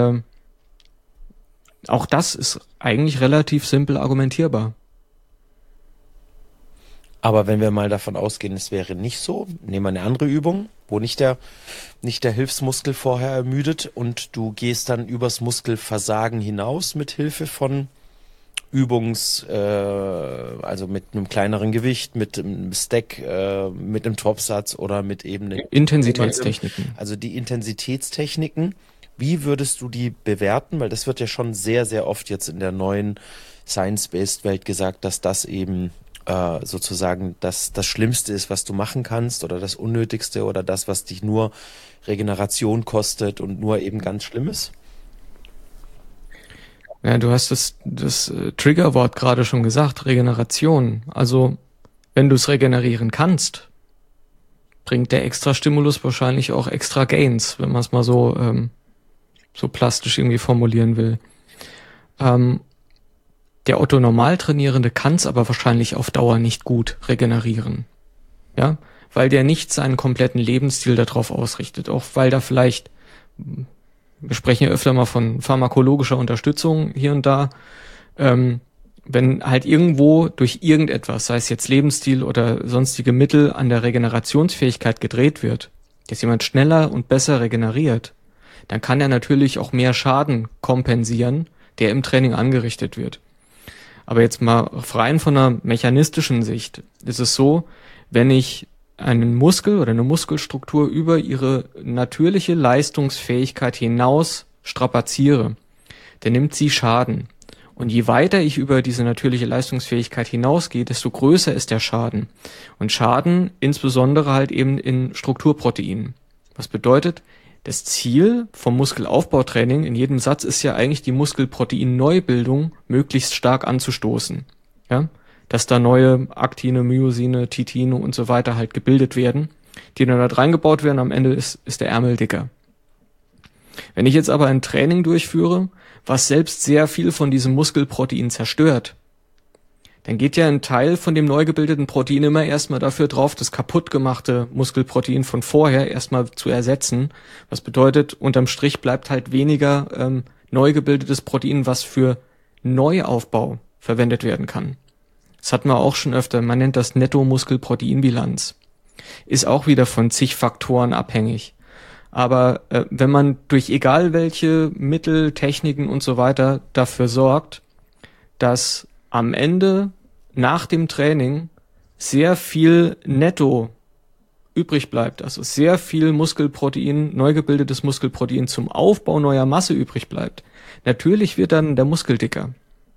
auch das ist eigentlich relativ simpel argumentierbar. Aber wenn wir mal davon ausgehen, es wäre nicht so, nehmen wir eine andere Übung, wo nicht der Hilfsmuskel vorher ermüdet und du gehst dann übers Muskelversagen hinaus mit Hilfe von also mit einem kleineren Gewicht, mit einem Stack, mit einem Topsatz oder mit eben Intensitätstechniken. Also die Intensitätstechniken, wie würdest du die bewerten? Weil das wird ja schon sehr, sehr oft jetzt in der neuen Science-Based-Welt gesagt, dass das eben sozusagen das Schlimmste ist, was du machen kannst oder das Unnötigste oder das, was dich nur Regeneration kostet und nur eben ganz schlimm ist? Ja, du hast das Triggerwort gerade schon gesagt, Regeneration. Also, wenn du es regenerieren kannst, bringt der Extra-Stimulus wahrscheinlich auch extra Gains, wenn man es mal so plastisch irgendwie formulieren will. Der Otto-Normaltrainierende kann es aber wahrscheinlich auf Dauer nicht gut regenerieren. Ja, weil der nicht seinen kompletten Lebensstil darauf ausrichtet. Auch weil da vielleicht, wir sprechen ja öfter mal von pharmakologischer Unterstützung hier und da, wenn halt irgendwo durch irgendetwas, sei es jetzt Lebensstil oder sonstige Mittel, an der Regenerationsfähigkeit gedreht wird, dass jemand schneller und besser regeneriert, dann kann er natürlich auch mehr Schaden kompensieren, der im Training angerichtet wird. Aber jetzt mal rein von einer mechanistischen Sicht ist es so, wenn ich einen Muskel oder eine Muskelstruktur über ihre natürliche Leistungsfähigkeit hinaus strapaziere, dann nimmt sie Schaden. Und je weiter ich über diese natürliche Leistungsfähigkeit hinausgehe, desto größer ist der Schaden. Und Schaden insbesondere halt eben in Strukturproteinen. Was bedeutet, das Ziel vom Muskelaufbautraining in jedem Satz ist ja eigentlich die Muskelproteinneubildung möglichst stark anzustoßen. Ja? Dass da neue Aktine, Myosine, Titine und so weiter halt gebildet werden, die dann da reingebaut werden, am Ende ist der Ärmel dicker. Wenn ich jetzt aber ein Training durchführe, was selbst sehr viel von diesem Muskelprotein zerstört, dann geht ja ein Teil von dem neu gebildeten Protein immer erstmal dafür drauf, das kaputtgemachte Muskelprotein von vorher erstmal zu ersetzen. Was bedeutet, unterm Strich bleibt halt weniger neu gebildetes Protein, was für Neuaufbau verwendet werden kann. Das hatten wir auch schon öfter, man nennt das Netto-Muskelproteinbilanz. Ist auch wieder von zig Faktoren abhängig. Aber wenn man durch egal welche Mittel, Techniken und so weiter dafür sorgt, dass am Ende nach dem Training sehr viel netto übrig bleibt, also sehr viel Muskelprotein, neu gebildetes Muskelprotein zum Aufbau neuer Masse übrig bleibt. Natürlich wird dann der Muskel dicker.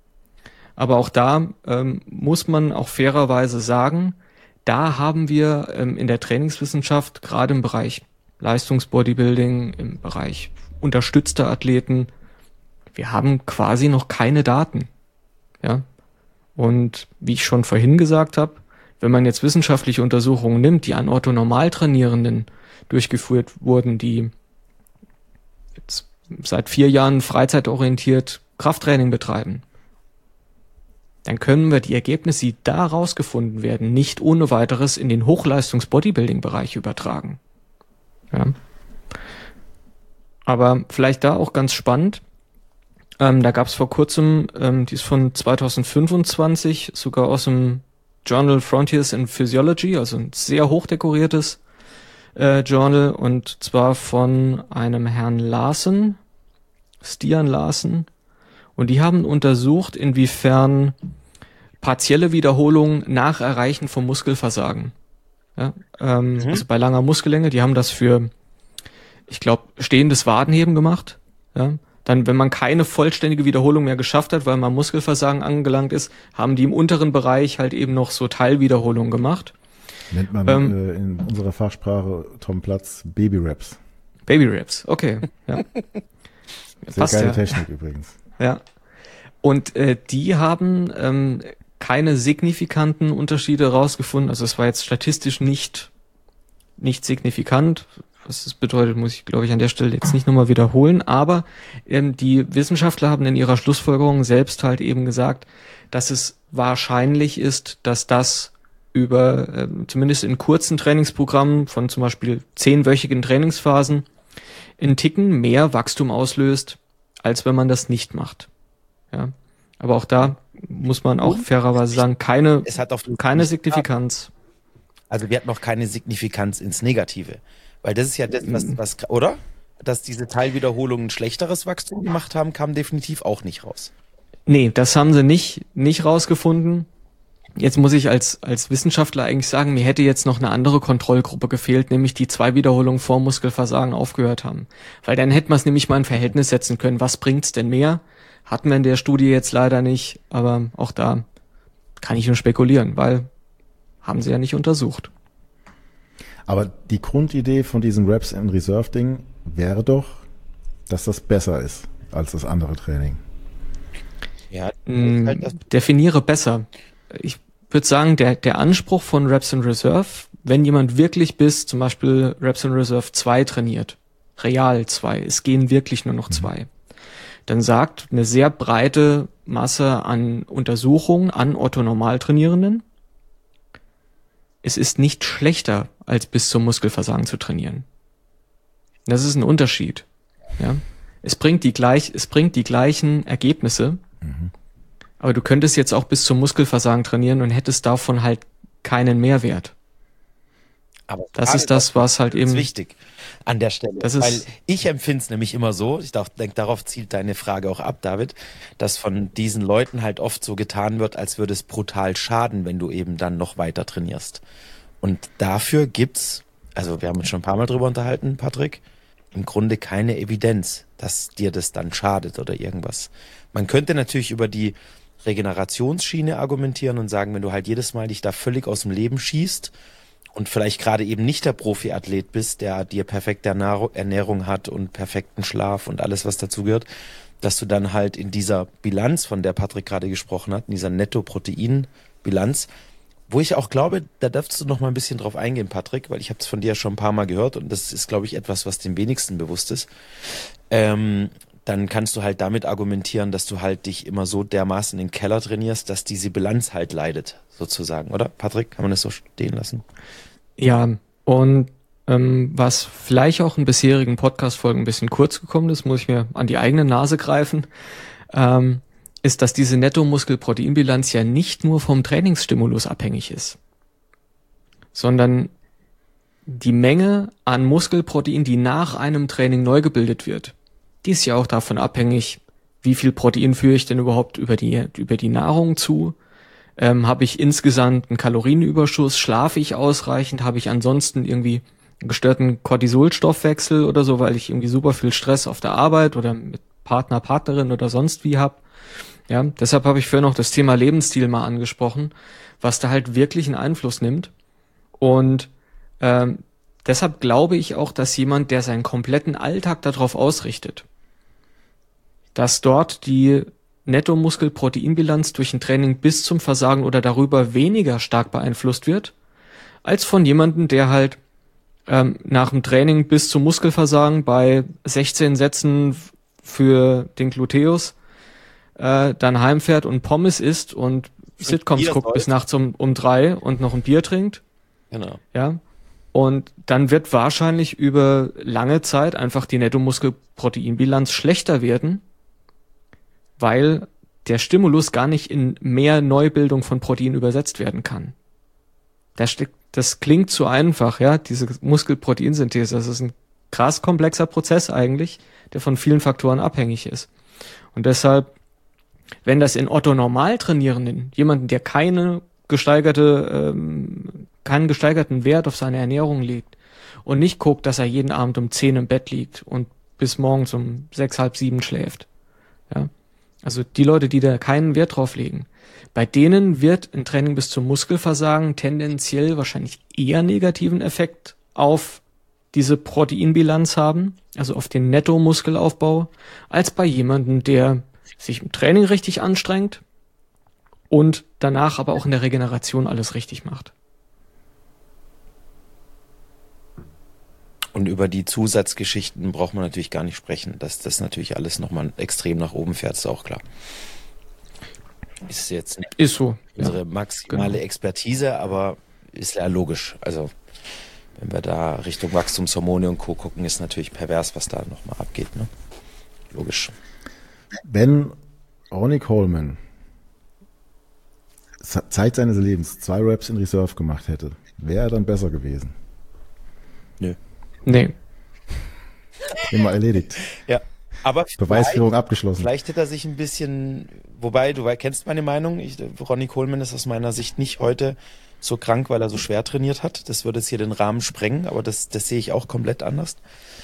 Aber auch da muss man auch fairerweise sagen, da haben wir in der Trainingswissenschaft, gerade im Bereich Leistungsbodybuilding, im Bereich unterstützter Athleten, wir haben quasi noch keine Daten. Ja. Und wie ich schon vorhin gesagt habe, wenn man jetzt wissenschaftliche Untersuchungen nimmt, die an Orthonormaltrainierenden durchgeführt wurden, die jetzt seit 4 Jahren freizeitorientiert Krafttraining betreiben, dann können wir die Ergebnisse, die da rausgefunden werden, nicht ohne weiteres in den Hochleistungs-Bodybuilding-Bereich übertragen. Ja. Aber vielleicht da auch ganz spannend. Da gab es vor kurzem, die ist von 2025, sogar aus dem Journal Frontiers in Physiology, also ein sehr hochdekoriertes Journal, und zwar von einem Herrn Larsen, Stian Larsen. Und die haben untersucht, inwiefern partielle Wiederholungen nach Erreichen vom Muskelversagen, ja, also bei langer Muskellänge, die haben das für, ich glaube, stehendes Wadenheben gemacht. Ja. Dann, wenn man keine vollständige Wiederholung mehr geschafft hat, weil man Muskelversagen angelangt ist, haben die im unteren Bereich halt eben noch so Teilwiederholungen gemacht. Nennt man in unserer Fachsprache, Tom Platz, Baby-Raps. Baby-Raps, okay. Ja. Sehr passt, geile ja. Technik übrigens. Ja. Und die haben keine signifikanten Unterschiede rausgefunden. Also es war jetzt statistisch nicht signifikant. Was das bedeutet, muss ich, glaube ich, an der Stelle jetzt nicht nochmal wiederholen. Aber die Wissenschaftler haben in ihrer Schlussfolgerung selbst halt eben gesagt, dass es wahrscheinlich ist, dass das über, zumindest in kurzen Trainingsprogrammen von zum Beispiel 10-wöchigen Trainingsphasen, in Ticken mehr Wachstum auslöst, als wenn man das nicht macht. Ja. Aber auch da muss man auch fairerweise sagen, keine Signifikanz. Also wir hatten noch keine Signifikanz ins Negative. Weil das ist ja das, was, oder? Dass diese Teilwiederholungen schlechteres Wachstum gemacht haben, kam definitiv auch nicht raus. Nee, das haben sie nicht rausgefunden. Jetzt muss ich als Wissenschaftler eigentlich sagen, mir hätte jetzt noch eine andere Kontrollgruppe gefehlt, nämlich die 2 Wiederholungen vor Muskelversagen aufgehört haben. Weil dann hätte man es nämlich mal in Verhältnis setzen können. Was bringt's denn mehr? Hatten wir in der Studie jetzt leider nicht, aber auch da kann ich nur spekulieren, weil haben sie ja nicht untersucht. Aber die Grundidee von diesem Reps in Reserve-Ding wäre doch, dass das besser ist als das andere Training. Ja, definiere besser. Ich würde sagen, der Anspruch von Reps in Reserve, wenn jemand wirklich bis zum Beispiel Reps in Reserve 2 trainiert, real 2, es gehen wirklich nur noch 2, dann sagt eine sehr breite Masse an Untersuchungen an Orthonormaltrainierenden, es ist nicht schlechter, als bis zum Muskelversagen zu trainieren. Das ist ein Unterschied. Ja? Es bringt die gleichen Ergebnisse, aber du könntest jetzt auch bis zum Muskelversagen trainieren und hättest davon halt keinen Mehrwert. Aber das ist das, was halt eben... Das ist wichtig an der Stelle, weil ich empfinde es nämlich immer so, ich denke, darauf zielt deine Frage auch ab, David, dass von diesen Leuten halt oft so getan wird, als würde es brutal schaden, wenn du eben dann noch weiter trainierst. Und dafür gibt's, also wir haben uns schon ein paar Mal drüber unterhalten, Patrick, im Grunde keine Evidenz, dass dir das dann schadet oder irgendwas. Man könnte natürlich über die Regenerationsschiene argumentieren und sagen, wenn du halt jedes Mal dich da völlig aus dem Leben schießt und vielleicht gerade eben nicht der Profiathlet bist, der dir perfekte Ernährung hat und perfekten Schlaf und alles, was dazu gehört, dass du dann halt in dieser Bilanz, von der Patrick gerade gesprochen hat, in dieser Netto-Protein-Bilanz, wo ich auch glaube, da darfst du noch mal ein bisschen drauf eingehen, Patrick, weil ich habe es von dir schon ein paar Mal gehört und das ist, glaube ich, etwas, was dem wenigsten bewusst ist. Dann kannst du halt damit argumentieren, dass du halt dich immer so dermaßen in den Keller trainierst, dass diese Bilanz halt leidet, sozusagen, oder? Patrick, kann man das so stehen lassen? Ja, und was vielleicht auch in bisherigen Podcast-Folgen ein bisschen kurz gekommen ist, muss ich mir an die eigene Nase greifen, ist, dass diese Netto-Muskel-Protein-Bilanz ja nicht nur vom Trainingsstimulus abhängig ist, sondern die Menge an Muskelprotein, die nach einem Training neu gebildet wird, die ist ja auch davon abhängig, wie viel Protein führe ich denn überhaupt über die Nahrung zu, habe ich insgesamt einen Kalorienüberschuss, schlafe ich ausreichend, habe ich ansonsten irgendwie einen gestörten Cortisolstoffwechsel oder so, weil ich irgendwie super viel Stress auf der Arbeit oder mit Partner, Partnerin oder sonst wie habe. Ja, deshalb habe ich vorhin noch das Thema Lebensstil mal angesprochen, was da halt wirklich einen Einfluss nimmt. Und deshalb glaube ich auch, dass jemand, der seinen kompletten Alltag darauf ausrichtet, dass dort die Netto-Muskel-Protein-Bilanz durch ein Training bis zum Versagen oder darüber weniger stark beeinflusst wird, als von jemandem, der halt nach dem Training bis zum Muskelversagen bei 16 Sätzen für den Gluteus dann heimfährt und Pommes isst und Sitcoms guckt bis nachts um 3 und noch ein Bier trinkt. Genau. Ja. Und dann wird wahrscheinlich über lange Zeit einfach die Nettomuskelproteinbilanz schlechter werden, weil der Stimulus gar nicht in mehr Neubildung von Protein übersetzt werden kann. Das klingt zu einfach, ja, diese Muskelproteinsynthese. Das ist ein krass komplexer Prozess eigentlich, der von vielen Faktoren abhängig ist. Und deshalb, wenn das in Otto-Normal-Trainierenden, jemanden, der keinen gesteigerten Wert auf seine Ernährung legt und nicht guckt, dass er jeden Abend um 10 im Bett liegt und bis morgens um 6, halb 7 schläft. Ja. Also die Leute, die da keinen Wert drauf legen, bei denen wird ein Training bis zum Muskelversagen tendenziell wahrscheinlich eher negativen Effekt auf diese Proteinbilanz haben, also auf den Netto-Muskelaufbau, als bei jemandem, der sich im Training richtig anstrengt und danach aber auch in der Regeneration alles richtig macht. Und über die Zusatzgeschichten braucht man natürlich gar nicht sprechen, dass das natürlich alles nochmal extrem nach oben fährt, ist auch klar. Ist jetzt nicht ist so, unsere maximale Expertise, aber ist ja logisch. Also wenn wir da Richtung Wachstumshormone und Co. gucken, ist natürlich pervers, was da nochmal abgeht. Ne? Logisch. Wenn Ronnie Coleman Zeit seines Lebens 2 Reps in Reserve gemacht hätte, wäre er dann besser gewesen? Nö. Nee. Immer erledigt. Ja. Aber Beweisführung abgeschlossen. Vielleicht hätte er sich ein bisschen, wobei, du kennst meine Meinung, Ronnie Coleman ist aus meiner Sicht nicht heute so krank, weil er so schwer trainiert hat. Das würde jetzt hier den Rahmen sprengen, aber das sehe ich auch komplett anders.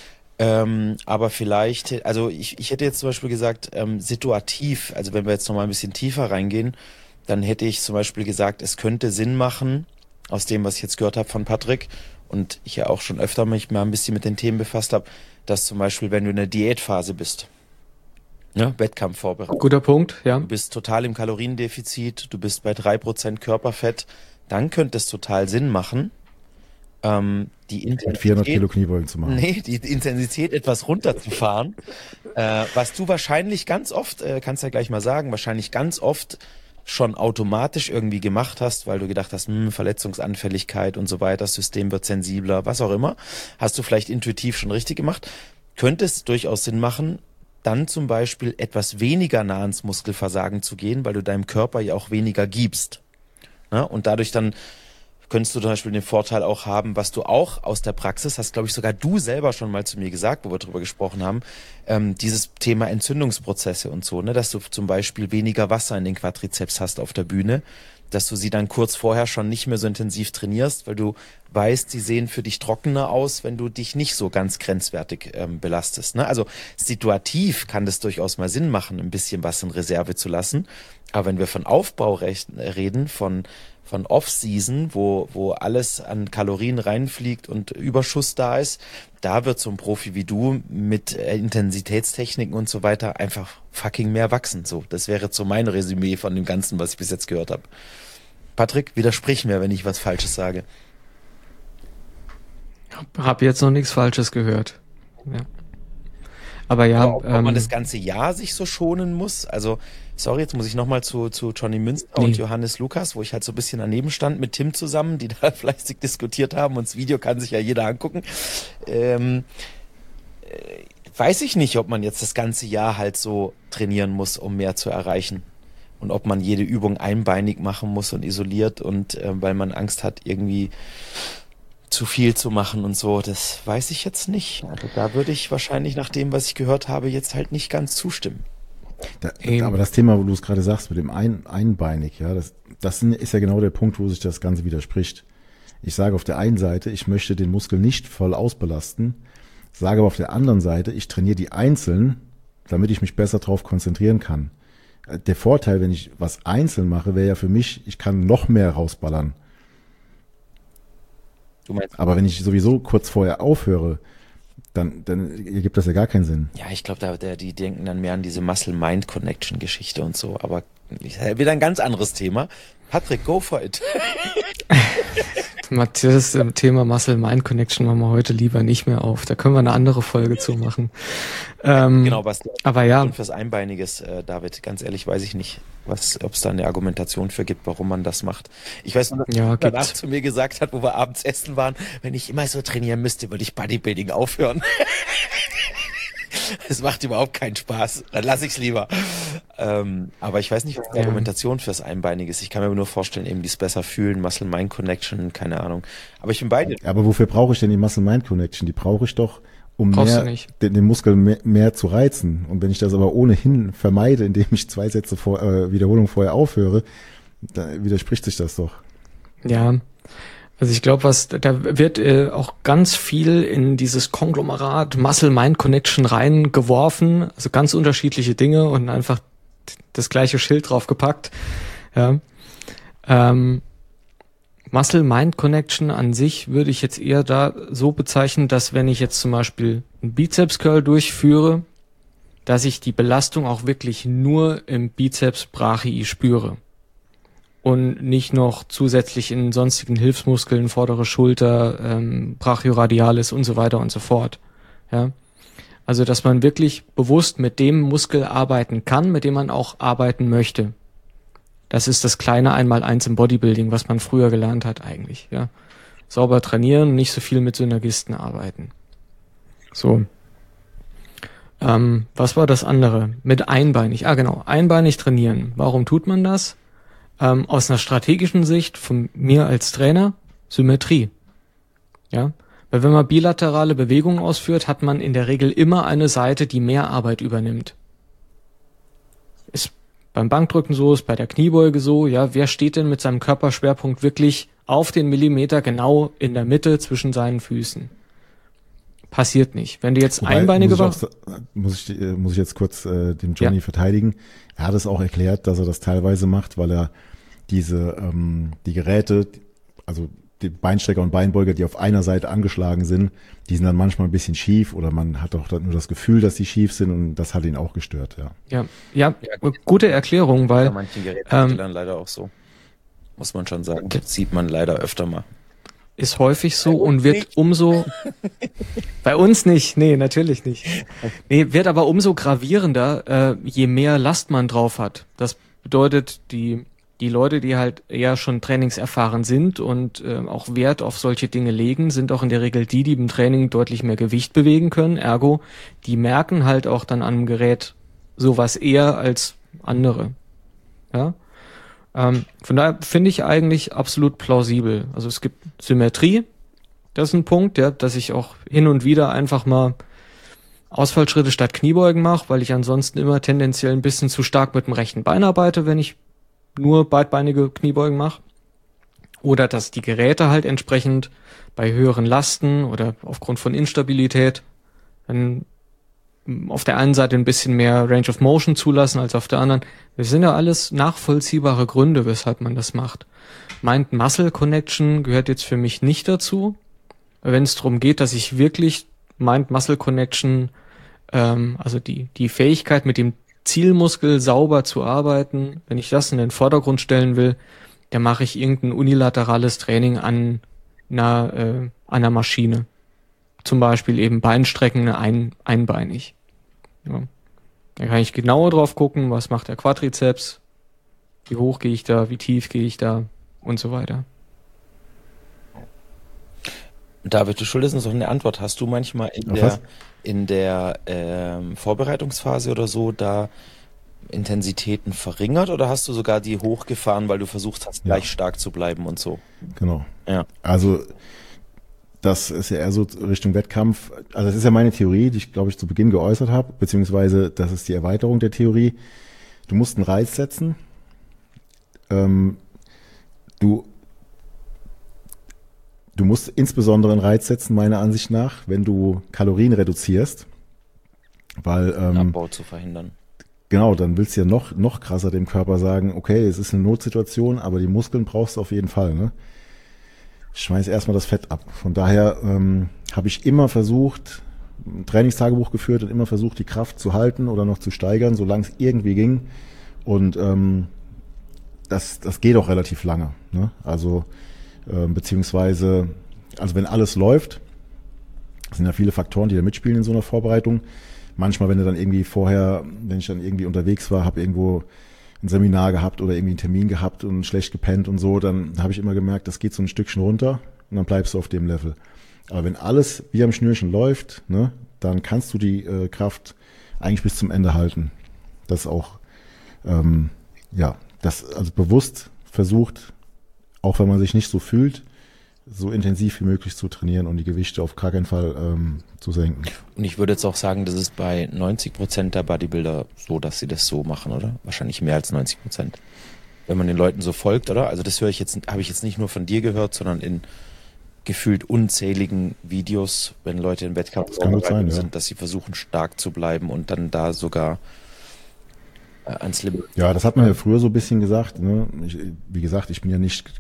Aber vielleicht, also ich hätte jetzt zum Beispiel gesagt, situativ, also wenn wir jetzt nochmal ein bisschen tiefer reingehen, dann hätte ich zum Beispiel gesagt, es könnte Sinn machen, aus dem, was ich jetzt gehört habe von Patrick, und ich ja auch schon öfter mich mal ein bisschen mit den Themen befasst habe, dass zum Beispiel, wenn du in der Diätphase bist, ja, Wettkampfvorbereitung. Guter Punkt, ja. Du bist total im Kaloriendefizit, du bist bei 3% Körperfett, dann könnte es total Sinn machen, die Intensität, mit 400 Kilo Kniebeugen zu machen. Nee, die Intensität etwas runterzufahren, was du wahrscheinlich ganz oft, kannst ja gleich mal sagen, wahrscheinlich ganz oft schon automatisch irgendwie gemacht hast, weil du gedacht hast, Verletzungsanfälligkeit und so weiter, das System wird sensibler, was auch immer, hast du vielleicht intuitiv schon richtig gemacht, könnte es durchaus Sinn machen, dann zum Beispiel etwas weniger nah ans Muskelversagen zu gehen, weil du deinem Körper ja auch weniger gibst. Ja, und dadurch dann könntest du zum Beispiel den Vorteil auch haben, was du auch aus der Praxis hast, glaube ich, sogar du selber schon mal zu mir gesagt, wo wir drüber gesprochen haben, dieses Thema Entzündungsprozesse und so, ne, dass du zum Beispiel weniger Wasser in den Quadrizeps hast auf der Bühne, dass du sie dann kurz vorher schon nicht mehr so intensiv trainierst, weil du weißt, sie sehen für dich trockener aus, wenn du dich nicht so ganz grenzwertig belastest. Ne? Also situativ kann das durchaus mal Sinn machen, ein bisschen was in Reserve zu lassen. Aber wenn wir von Aufbau reden, von Off-Season, wo alles an Kalorien reinfliegt und Überschuss da ist, da wird so ein Profi wie du mit Intensitätstechniken und so weiter einfach fucking mehr wachsen. So, das wäre so mein Resümee von dem Ganzen, was ich bis jetzt gehört habe. Patrick, widersprich mir, wenn ich was Falsches sage. Hab jetzt noch nichts Falsches gehört. Ja. Aber ja, ob man das ganze Jahr sich so schonen muss, also sorry, jetzt muss ich nochmal zu Johnny Münster und Johannes Lukas, wo ich halt so ein bisschen daneben stand mit Tim zusammen, die da fleißig diskutiert haben, und das Video kann sich ja jeder angucken. Weiß ich nicht, ob man jetzt das ganze Jahr halt so trainieren muss, um mehr zu erreichen. Und ob man jede Übung einbeinig machen muss und isoliert und weil man Angst hat, irgendwie zu viel zu machen und so, das weiß ich jetzt nicht. Also da würde ich wahrscheinlich nach dem, was ich gehört habe, jetzt halt nicht ganz zustimmen. Aber das Thema, wo du es gerade sagst, mit dem einbeinig, ja, das ist ja genau der Punkt, wo sich das Ganze widerspricht. Ich sage auf der einen Seite, ich möchte den Muskel nicht voll ausbelasten, sage aber auf der anderen Seite, ich trainiere die einzeln, damit ich mich besser drauf konzentrieren kann. Der Vorteil, wenn ich was einzeln mache, wäre ja für mich, ich kann noch mehr rausballern. Aber wenn ich sowieso kurz vorher aufhöre, dann ergibt das ja gar keinen Sinn. Ja, ich glaube, die denken dann mehr an diese Muscle-Mind-Connection-Geschichte und so, aber wieder ein ganz anderes Thema. Patrick, go for it. Matthias, das Thema Muscle-Mind-Connection machen wir heute lieber nicht mehr auf. Da können wir eine andere Folge zu machen. Genau, was aber ja. Und fürs Einbeiniges, David, ganz ehrlich weiß ich nicht, ob es da eine Argumentation für gibt, warum man das macht. Ich weiß nur, dass er danach zu mir gesagt hat, wo wir abends essen waren, wenn ich immer so trainieren müsste, würde ich Bodybuilding aufhören. Es macht überhaupt keinen Spaß. Dann lasse ich es lieber. Aber ich weiß nicht, was die Argumentation fürs Einbeinige ist. Ich kann mir nur vorstellen, eben dies besser fühlen, Muscle-Mind-Connection, keine Ahnung. Aber ich bin bei dir. Aber wofür brauche ich denn die Muscle-Mind-Connection? Die brauche ich doch, um den Muskel mehr zu reizen. Und wenn ich das aber ohnehin vermeide, indem ich 2 Sätze Wiederholung vorher aufhöre, dann widerspricht sich das doch. Ja. Also ich glaube, da wird auch ganz viel in dieses Konglomerat Muscle-Mind-Connection reingeworfen, also ganz unterschiedliche Dinge und einfach das gleiche Schild draufgepackt. Ja. Muscle-Mind-Connection an sich würde ich jetzt eher da so bezeichnen, dass wenn ich jetzt zum Beispiel einen Bizeps-Curl durchführe, dass ich die Belastung auch wirklich nur im Bizeps brachii spüre. Und nicht noch zusätzlich in sonstigen Hilfsmuskeln, vordere Schulter, Brachioradialis und so weiter und so fort. Ja, also dass man wirklich bewusst mit dem Muskel arbeiten kann, mit dem man auch arbeiten möchte. Das ist das kleine 1x1 im Bodybuilding, was man früher gelernt hat eigentlich. Ja, sauber trainieren, nicht so viel mit Synergisten arbeiten. So. Was war das andere? Mit einbeinig. Genau, einbeinig trainieren. Warum tut man das? Aus einer strategischen Sicht von mir als Trainer, Symmetrie. Ja, weil wenn man bilaterale Bewegungen ausführt, hat man in der Regel immer eine Seite, die mehr Arbeit übernimmt. Ist beim Bankdrücken so, ist bei der Kniebeuge so, ja, wer steht denn mit seinem Körperschwerpunkt wirklich auf den Millimeter genau in der Mitte zwischen seinen Füßen? Passiert nicht. Wenn du jetzt einbeinige muss ich jetzt kurz den Johnny verteidigen. Er hat es auch erklärt, dass er das teilweise macht, weil er die Geräte, also die Beinstrecker und Beinbeuger, die auf einer Seite angeschlagen sind, die sind dann manchmal ein bisschen schief oder man hat auch nur das Gefühl, dass die schief sind und das hat ihn auch gestört, ja. Ja, gute Erklärung, weil manche Geräte dann leider auch so. Muss man schon sagen. Das sieht man leider öfter mal. Ist häufig so und wird umso bei uns nicht, nee, natürlich nicht. Nee, wird aber umso gravierender, je mehr Last man drauf hat. Das bedeutet, die Leute, die halt eher schon trainingserfahren sind und auch Wert auf solche Dinge legen, sind auch in der Regel die im Training deutlich mehr Gewicht bewegen können. Ergo, die merken halt auch dann am Gerät sowas eher als andere. Ja. Von daher finde ich eigentlich absolut plausibel. Also es gibt Symmetrie, das ist ein Punkt, ja, dass ich auch hin und wieder einfach mal Ausfallschritte statt Kniebeugen mache, weil ich ansonsten immer tendenziell ein bisschen zu stark mit dem rechten Bein arbeite, wenn ich nur beidbeinige Kniebeugen mache. Oder dass die Geräte halt entsprechend bei höheren Lasten oder aufgrund von Instabilität dann auf der einen Seite ein bisschen mehr Range of Motion zulassen als auf der anderen. Das sind ja alles nachvollziehbare Gründe, weshalb man das macht. Mind-Muscle-Connection gehört jetzt für mich nicht dazu. Wenn es darum geht, dass ich wirklich Mind-Muscle-Connection, also die Fähigkeit mit dem Zielmuskel sauber zu arbeiten, wenn ich das in den Vordergrund stellen will, dann mache ich irgendein unilaterales Training an einer Maschine. Zum Beispiel eben Beinstrecken einbeinig. Ja. Da kann ich genauer drauf gucken, was macht der Quadrizeps, wie hoch gehe ich da, wie tief gehe ich da und so weiter. David, du schuldest uns noch eine Antwort. Hast du manchmal in der Vorbereitungsphase oder so da Intensitäten verringert oder hast du sogar die hochgefahren, weil du versucht hast, gleich stark zu bleiben und so? Genau. Ja. Also das ist ja eher so Richtung Wettkampf. Also das ist ja meine Theorie, die ich, glaube ich, zu Beginn geäußert habe, beziehungsweise das ist die Erweiterung der Theorie. Du musst einen Reiz setzen. Du musst insbesondere einen Reiz setzen, meiner Ansicht nach, wenn du Kalorien reduzierst, weil Abbau zu verhindern. Genau, dann willst du ja noch krasser dem Körper sagen, okay, es ist eine Notsituation, aber die Muskeln brauchst du auf jeden Fall, ne? Schmeiß erstmal das Fett ab. Von daher habe ich immer versucht, ein Trainingstagebuch geführt und immer versucht, die Kraft zu halten oder noch zu steigern, solange es irgendwie ging. Und das geht auch relativ lange, ne? Also beziehungsweise, also wenn alles läuft, sind ja viele Faktoren, die da mitspielen in so einer Vorbereitung. Manchmal, wenn du dann irgendwie vorher, wenn ich dann irgendwie unterwegs war, habe irgendwo ein Seminar gehabt oder irgendwie einen Termin gehabt und schlecht gepennt und so, dann habe ich immer gemerkt, das geht so ein Stückchen runter und dann bleibst du auf dem Level. Aber wenn alles wie am Schnürchen läuft, ne, dann kannst du die Kraft eigentlich bis zum Ende halten. Das auch, das also bewusst versucht, auch wenn man sich nicht so fühlt, so intensiv wie möglich zu trainieren und die Gewichte auf gar keinen Fall zu senken. Und ich würde jetzt auch sagen, das ist bei 90% der Bodybuilder so, dass sie das so machen, oder? Wahrscheinlich mehr als 90%. Wenn man den Leuten so folgt, oder? Also das habe ich jetzt nicht nur von dir gehört, sondern in gefühlt unzähligen Videos, wenn Leute im Wettkampf vorbereitet sind, dass sie versuchen, stark zu bleiben und dann da sogar ans Limit. Ja, das hat man ja früher so ein bisschen gesagt. Ne? Wie gesagt, ich bin ja nicht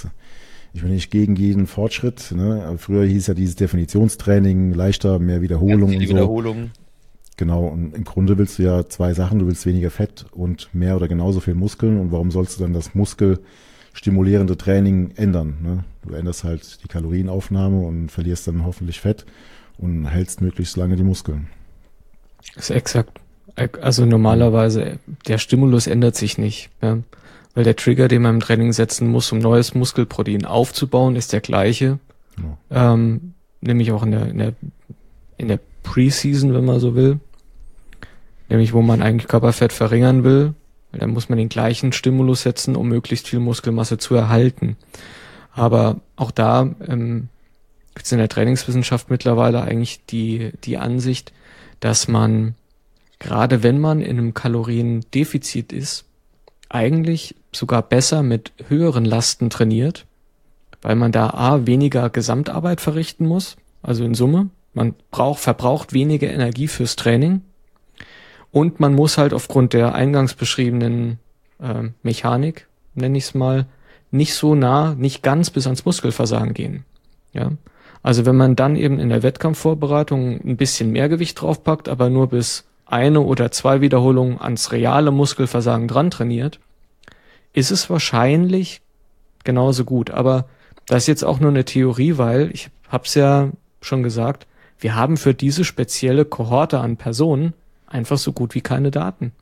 gegen jeden Fortschritt. Ne? Aber früher hieß ja dieses Definitionstraining, leichter, mehr Wiederholung und so. Wiederholung. Genau, und im Grunde willst du ja zwei Sachen. Du willst weniger Fett und mehr oder genauso viel Muskeln. Und warum sollst du dann das muskelstimulierende Training ändern? Ne? Du änderst halt die Kalorienaufnahme und verlierst dann hoffentlich Fett und hältst möglichst lange die Muskeln. Das ist exakt. Also normalerweise, der Stimulus ändert sich nicht. Ja? Weil der Trigger, den man im Training setzen muss, um neues Muskelprotein aufzubauen, ist der gleiche. Ja. Nämlich auch in der Preseason, wenn man so will. Nämlich, wo man eigentlich Körperfett verringern will. Weil dann muss man den gleichen Stimulus setzen, um möglichst viel Muskelmasse zu erhalten. Aber auch da gibt es in der Trainingswissenschaft mittlerweile eigentlich die Ansicht, dass man, gerade wenn man in einem Kaloriendefizit ist, eigentlich sogar besser mit höheren Lasten trainiert, weil man da weniger Gesamtarbeit verrichten muss, also in Summe. Man verbraucht weniger Energie fürs Training und man muss halt aufgrund der eingangs beschriebenen Mechanik, nenne ich es mal, nicht so nah, nicht ganz bis ans Muskelversagen gehen. Ja, also wenn man dann eben in der Wettkampfvorbereitung ein bisschen mehr Gewicht draufpackt, aber nur bis 1 oder 2 Wiederholungen ans reale Muskelversagen dran trainiert, ist es wahrscheinlich genauso gut. Aber das ist jetzt auch nur eine Theorie, weil ich habe es ja schon gesagt, wir haben für diese spezielle Kohorte an Personen einfach so gut wie keine Daten.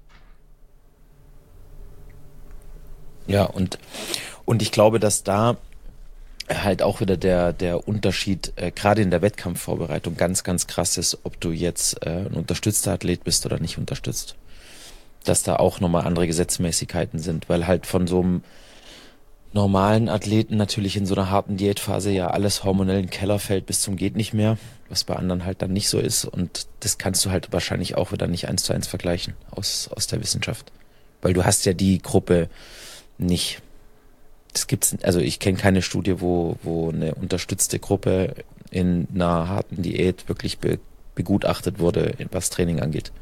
Ja, und ich glaube, dass da halt auch wieder der Unterschied, gerade in der Wettkampfvorbereitung, ganz, ganz krass ist, ob du jetzt ein unterstützter Athlet bist oder nicht unterstützt. Dass da auch nochmal andere Gesetzmäßigkeiten sind, weil halt von so einem normalen Athleten natürlich in so einer harten Diätphase ja alles hormonell in den Keller fällt bis zum geht nicht mehr, was bei anderen halt dann nicht so ist, und das kannst du halt wahrscheinlich auch wieder nicht 1:1 vergleichen aus der Wissenschaft, weil du hast ja die Gruppe nicht. Das gibt's, also ich kenne keine Studie, wo eine unterstützte Gruppe in einer harten Diät wirklich begutachtet wurde, was Training angeht.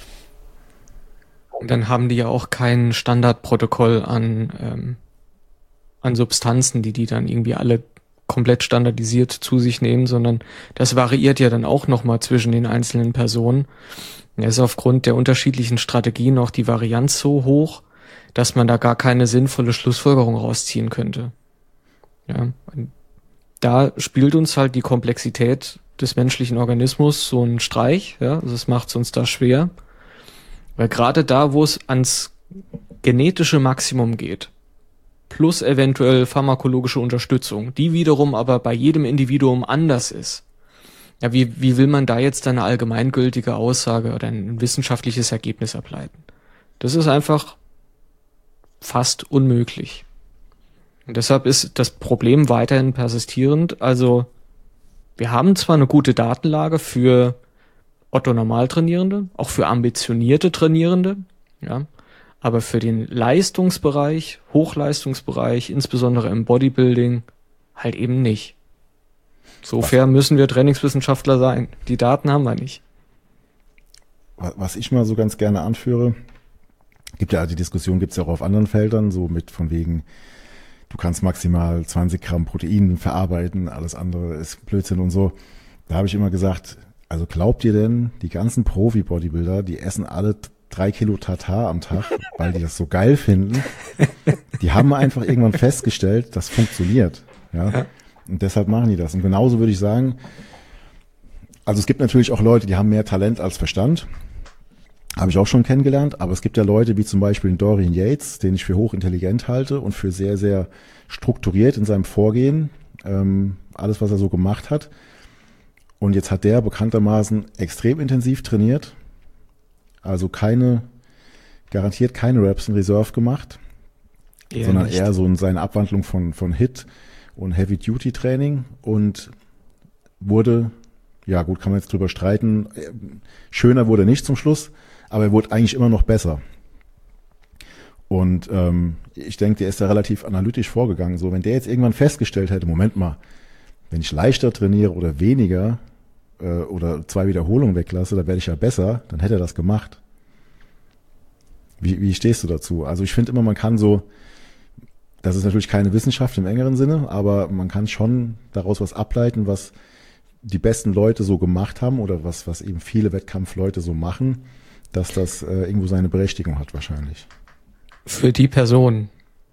Und dann haben die ja auch kein Standardprotokoll an Substanzen, die dann irgendwie alle komplett standardisiert zu sich nehmen, sondern das variiert ja dann auch nochmal zwischen den einzelnen Personen. Da ist aufgrund der unterschiedlichen Strategien auch die Varianz so hoch, dass man da gar keine sinnvolle Schlussfolgerung rausziehen könnte. Ja, da spielt uns halt die Komplexität des menschlichen Organismus so einen Streich, ja, also es macht es uns da schwer, weil gerade da, wo es ans genetische Maximum geht, plus eventuell pharmakologische Unterstützung, die wiederum aber bei jedem Individuum anders ist, ja, wie will man da jetzt eine allgemeingültige Aussage oder ein wissenschaftliches Ergebnis ableiten? Das ist einfach fast unmöglich. Und deshalb ist das Problem weiterhin persistierend. Also wir haben zwar eine gute Datenlage für Otto-Normaltrainierende, auch für ambitionierte Trainierende, ja, aber für den Leistungsbereich, Hochleistungsbereich, insbesondere im Bodybuilding, halt eben nicht. Insofern müssen wir Trainingswissenschaftler sein. Die Daten haben wir nicht. Was ich mal so ganz gerne anführe, die Diskussion gibt's ja auch auf anderen Feldern, so mit von wegen, du kannst maximal 20 Gramm Protein verarbeiten, alles andere ist Blödsinn und so. Da habe ich immer gesagt, also glaubt ihr denn, die ganzen Profi-Bodybuilder, die essen alle 3 Kilo Tatar am Tag, weil die das so geil finden? Die haben einfach irgendwann festgestellt, das funktioniert. Ja? Und deshalb machen die das. Und genauso würde ich sagen, also es gibt natürlich auch Leute, die haben mehr Talent als Verstand. Habe ich auch schon kennengelernt, aber es gibt ja Leute wie zum Beispiel Dorian Yates, den ich für hochintelligent halte und für sehr, sehr strukturiert in seinem Vorgehen, alles, was er so gemacht hat. Und jetzt hat der bekanntermaßen extrem intensiv trainiert, also garantiert keine Reps in Reserve gemacht, sondern nicht. Eher so in seine Abwandlung von HIIT und Heavy-Duty-Training und wurde, ja gut, kann man jetzt drüber streiten, schöner wurde nicht zum Schluss, aber er wurde eigentlich immer noch besser. Und ich denke, der ist da relativ analytisch vorgegangen. So, wenn der jetzt irgendwann festgestellt hätte, Moment mal, wenn ich leichter trainiere oder weniger oder 2 Wiederholungen weglasse, dann werde ich ja besser, dann hätte er das gemacht. Wie stehst du dazu? Also ich finde immer, man kann so, das ist natürlich keine Wissenschaft im engeren Sinne, aber man kann schon daraus was ableiten, was die besten Leute so gemacht haben oder was eben viele Wettkampfleute so machen, dass das irgendwo seine Berechtigung hat wahrscheinlich. Für die Person,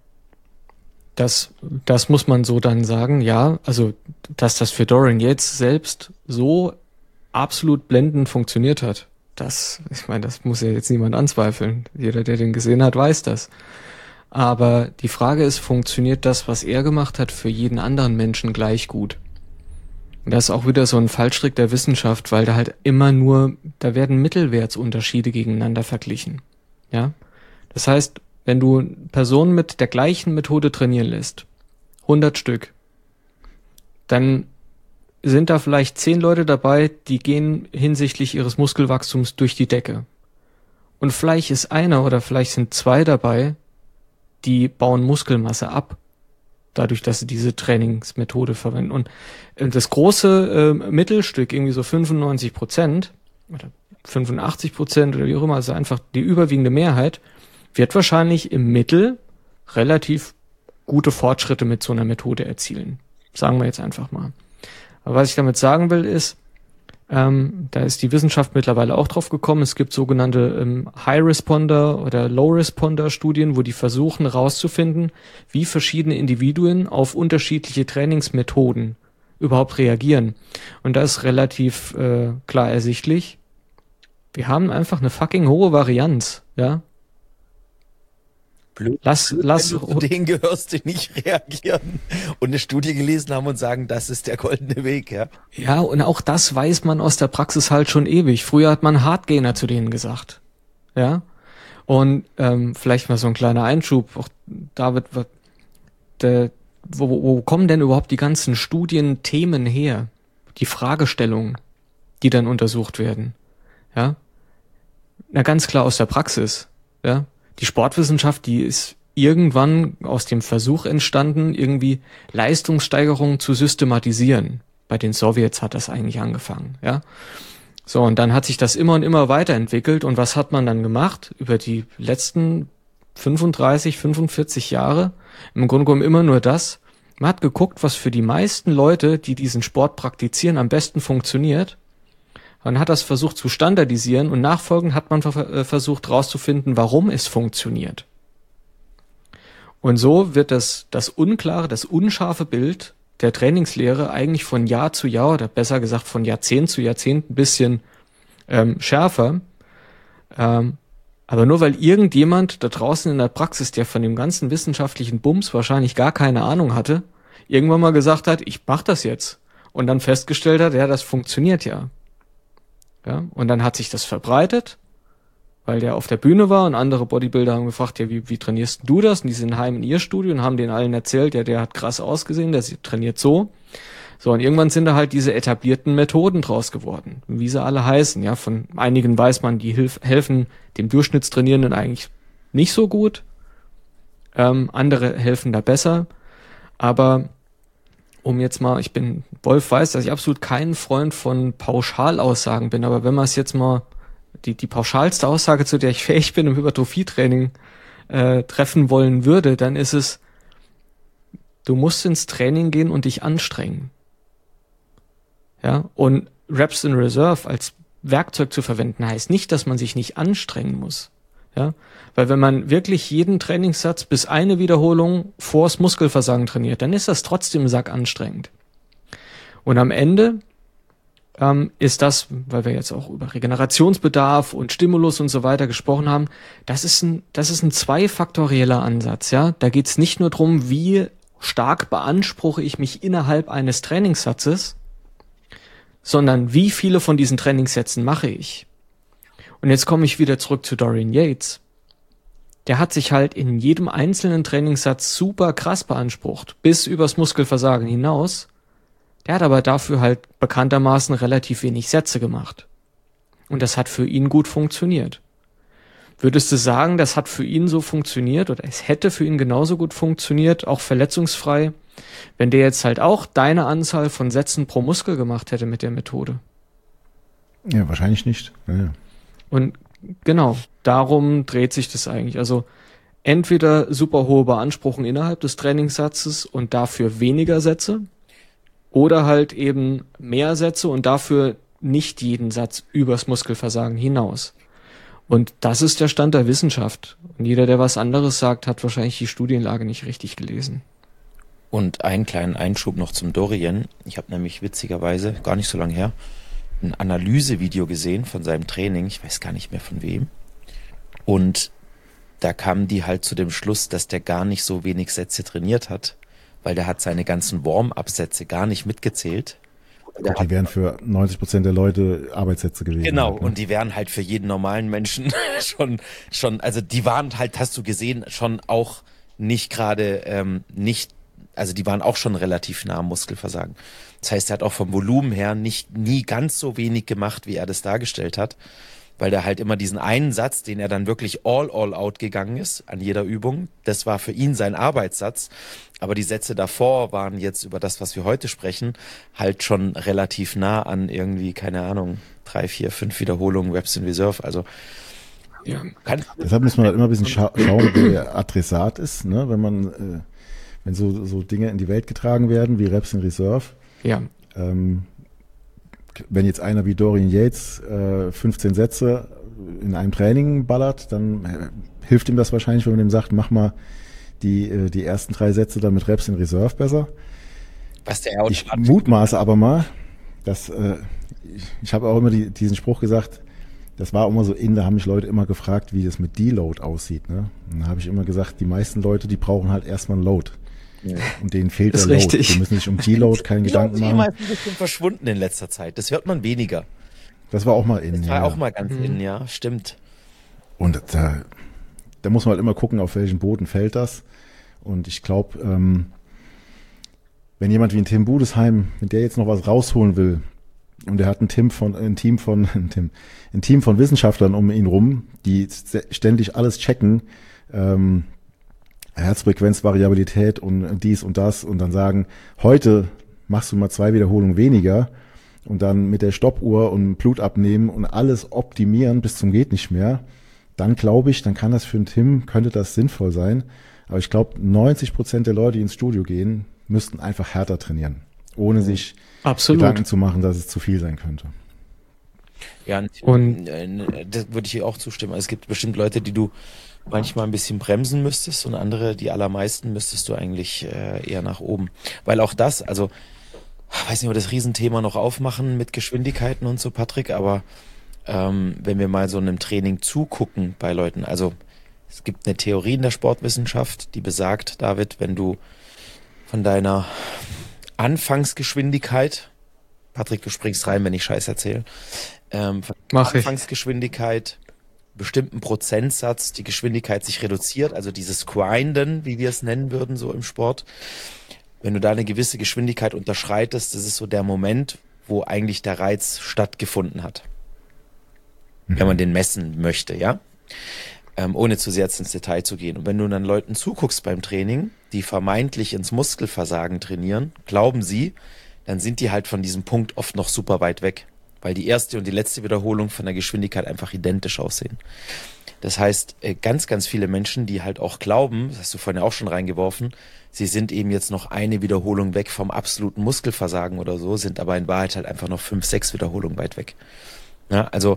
das muss man so dann sagen, ja, also dass das für Dorian Yates selbst so absolut blendend funktioniert hat, ich meine, das muss ja jetzt niemand anzweifeln. Jeder, der den gesehen hat, weiß das. Aber die Frage ist, funktioniert das, was er gemacht hat, für jeden anderen Menschen gleich gut? Und das ist auch wieder so ein Fallstrick der Wissenschaft, weil da halt da werden Mittelwertsunterschiede gegeneinander verglichen. Ja? Das heißt, wenn du Personen mit der gleichen Methode trainieren lässt, 100 Stück, dann sind da vielleicht 10 Leute dabei, die gehen hinsichtlich ihres Muskelwachstums durch die Decke. Und vielleicht ist einer oder vielleicht sind 2 dabei, die bauen Muskelmasse ab, dadurch, dass sie diese Trainingsmethode verwenden. Und das große Mittelstück, irgendwie so 95% oder 85% oder wie auch immer, also einfach die überwiegende Mehrheit, wird wahrscheinlich im Mittel relativ gute Fortschritte mit so einer Methode erzielen. Sagen wir jetzt einfach mal. Aber was ich damit sagen will ist, da ist die Wissenschaft mittlerweile auch drauf gekommen, es gibt sogenannte High-Responder oder Low-Responder-Studien, wo die versuchen herauszufinden, wie verschiedene Individuen auf unterschiedliche Trainingsmethoden überhaupt reagieren. Und da ist relativ klar ersichtlich, wir haben einfach eine fucking hohe Varianz, ja. Blöd, wenn du zu denen gehörst, die nicht reagieren und eine Studie gelesen haben und sagen, das ist der goldene Weg, ja. Ja, und auch das weiß man aus der Praxis halt schon ewig. Früher hat man Hardgainer zu denen gesagt, ja. Und vielleicht mal so ein kleiner Einschub, auch David, wo kommen denn überhaupt die ganzen Studienthemen her? Die Fragestellungen, die dann untersucht werden, ja. Na, ganz klar aus der Praxis, ja. Die Sportwissenschaft, die ist irgendwann aus dem Versuch entstanden, irgendwie Leistungssteigerungen zu systematisieren. Bei den Sowjets hat das eigentlich angefangen, ja. So, und dann hat sich das immer und immer weiterentwickelt. Und was hat man dann gemacht? Über die letzten 35, 45 Jahre im Grunde genommen immer nur das. Man hat geguckt, was für die meisten Leute, die diesen Sport praktizieren, am besten funktioniert. Man hat das versucht zu standardisieren und nachfolgend hat man versucht herauszufinden, warum es funktioniert. Und so wird das unklare, das unscharfe Bild der Trainingslehre eigentlich von Jahr zu Jahr oder besser gesagt von Jahrzehnt zu Jahrzehnt ein bisschen schärfer. Aber nur weil irgendjemand da draußen in der Praxis, der von dem ganzen wissenschaftlichen Bums wahrscheinlich gar keine Ahnung hatte, irgendwann mal gesagt hat, ich mach das jetzt. Und dann festgestellt hat, ja, das funktioniert ja. Ja, und dann hat sich das verbreitet, weil der auf der Bühne war und andere Bodybuilder haben gefragt, ja, wie trainierst du das? Und die sind heim in ihr Studio und haben denen allen erzählt, ja, der hat krass ausgesehen, der trainiert so. So, und irgendwann sind da halt diese etablierten Methoden draus geworden, wie sie alle heißen. Ja, von einigen weiß man, die helfen dem Durchschnittstrainierenden eigentlich nicht so gut. Andere helfen da besser. Aber Wolf weiß, dass ich absolut kein Freund von Pauschalaussagen bin, aber wenn man es jetzt mal, die pauschalste Aussage, zu der ich fähig bin, im Hypertrophietraining treffen wollen würde, dann ist es, du musst ins Training gehen und dich anstrengen. Ja, und Reps in Reserve als Werkzeug zu verwenden heißt nicht, dass man sich nicht anstrengen muss. Ja, weil wenn man wirklich jeden Trainingssatz bis eine Wiederholung vors Muskelversagen trainiert, dann ist das trotzdem sackanstrengend. Und am Ende ist das, weil wir jetzt auch über Regenerationsbedarf und Stimulus und so weiter gesprochen haben, das ist ein zweifaktorieller Ansatz. Ja, da geht es nicht nur darum, wie stark beanspruche ich mich innerhalb eines Trainingssatzes, sondern wie viele von diesen Trainingssätzen mache ich. Und jetzt komme ich wieder zurück zu Dorian Yates. Der hat sich halt in jedem einzelnen Trainingssatz super krass beansprucht, bis übers Muskelversagen hinaus. Der hat aber dafür halt bekanntermaßen relativ wenig Sätze gemacht. Und das hat für ihn gut funktioniert. Würdest du sagen, das hat für ihn so funktioniert oder es hätte für ihn genauso gut funktioniert, auch verletzungsfrei, wenn der jetzt halt auch deine Anzahl von Sätzen pro Muskel gemacht hätte mit der Methode? Ja, wahrscheinlich nicht. Ja. Und genau, darum dreht sich das eigentlich. Also entweder super hohe Beanspruchung innerhalb des Trainingssatzes und dafür weniger Sätze oder halt eben mehr Sätze und dafür nicht jeden Satz übers Muskelversagen hinaus. Und das ist der Stand der Wissenschaft. Und jeder, der was anderes sagt, hat wahrscheinlich die Studienlage nicht richtig gelesen. Und einen kleinen Einschub noch zum Dorian. Ich habe nämlich witzigerweise, gar nicht so lange her, ein Analysevideo gesehen von seinem Training. Ich weiß gar nicht mehr von wem. Und da kamen die halt zu dem Schluss, dass der gar nicht so wenig Sätze trainiert hat, weil der hat seine ganzen Warm-up-Sätze gar nicht mitgezählt. Die wären für 90% der Leute Arbeitssätze gewesen. Genau, halt, ne? und die wären halt für jeden normalen Menschen schon, also die waren halt, hast du gesehen, schon auch nicht gerade, also die waren auch schon relativ nah am Muskelversagen. Das heißt, er hat auch vom Volumen her nie ganz so wenig gemacht, wie er das dargestellt hat, weil der halt immer diesen einen Satz, den er dann wirklich all out gegangen ist an jeder Übung, das war für ihn sein Arbeitssatz. Aber die Sätze davor waren jetzt über das, was wir heute sprechen, halt schon relativ nah an irgendwie, keine Ahnung, 3, 4, 5 Wiederholungen Reps in Reserve. Also ja. Deshalb muss man halt immer ein bisschen schauen, wer der Adressat ist, ne? Wenn so Dinge in die Welt getragen werden wie Reps in Reserve. Ja. Wenn jetzt einer wie Dorian Yates 15 Sätze in einem Training ballert, dann hilft ihm das wahrscheinlich, wenn man ihm sagt, mach mal die ersten 3 Sätze dann mit Reps in Reserve besser. Was der ich mutmaße aber mal, dass ich habe auch immer diesen Spruch gesagt, das war immer so da haben mich Leute immer gefragt, wie das mit Deload aussieht. Ne? Und dann habe ich immer gesagt, die meisten Leute, die brauchen halt erstmal einen Load. Ja. Und denen fehlt der Load. Richtig. Die müssen sich um Deload keinen Gedanken machen. Das ist ein bisschen verschwunden in letzter Zeit. Das hört man weniger. Das war auch mal in. Das war auch mal ganz in, ja, stimmt. Und da muss man halt immer gucken, auf welchen Boden fällt das. Und ich glaube, wenn jemand wie ein Tim Budesheim, wenn der jetzt noch was rausholen will, und der hat ein Team von Wissenschaftlern um ihn rum, die ständig alles checken, Herzfrequenzvariabilität und dies und das und dann sagen, heute machst du mal 2 Wiederholungen weniger und dann mit der Stoppuhr und Blut abnehmen und alles optimieren bis zum geht nicht mehr, dann glaube ich, dann kann das für einen Tim, könnte das sinnvoll sein. Aber ich glaube, 90% der Leute, die ins Studio gehen, müssten einfach härter trainieren, ohne sich Gedanken zu machen, dass es zu viel sein könnte. Ja, und das würde ich hier auch zustimmen. Es gibt bestimmt Leute, die du manchmal ein bisschen bremsen müsstest und andere, die allermeisten, müsstest du eigentlich eher nach oben. Weil auch das, also, weiß nicht, ob wir das Riesenthema noch aufmachen mit Geschwindigkeiten und so, Patrick, aber wenn wir mal so einem Training zugucken bei Leuten, also es gibt eine Theorie in der Sportwissenschaft, die besagt, David, wenn du von deiner Anfangsgeschwindigkeit, Patrick, du springst rein, wenn ich Scheiß erzähle, von Anfangsgeschwindigkeit, bestimmten Prozentsatz die Geschwindigkeit sich reduziert, also dieses Grinden, wie wir es nennen würden, so im Sport. Wenn du da eine gewisse Geschwindigkeit unterschreitest, das ist so der Moment, wo eigentlich der Reiz stattgefunden hat. Wenn man den messen möchte, ja. Ohne zu sehr jetzt ins Detail zu gehen. Und wenn du dann Leuten zuguckst beim Training, die vermeintlich ins Muskelversagen trainieren, glauben sie, dann sind die halt von diesem Punkt oft noch super weit weg, weil die erste und die letzte Wiederholung von der Geschwindigkeit einfach identisch aussehen. Das heißt, ganz, ganz viele Menschen, die halt auch glauben, das hast du vorhin auch schon reingeworfen, sie sind eben jetzt noch eine Wiederholung weg vom absoluten Muskelversagen oder so, sind aber in Wahrheit halt einfach noch 5, 6 Wiederholungen weit weg. Ja, also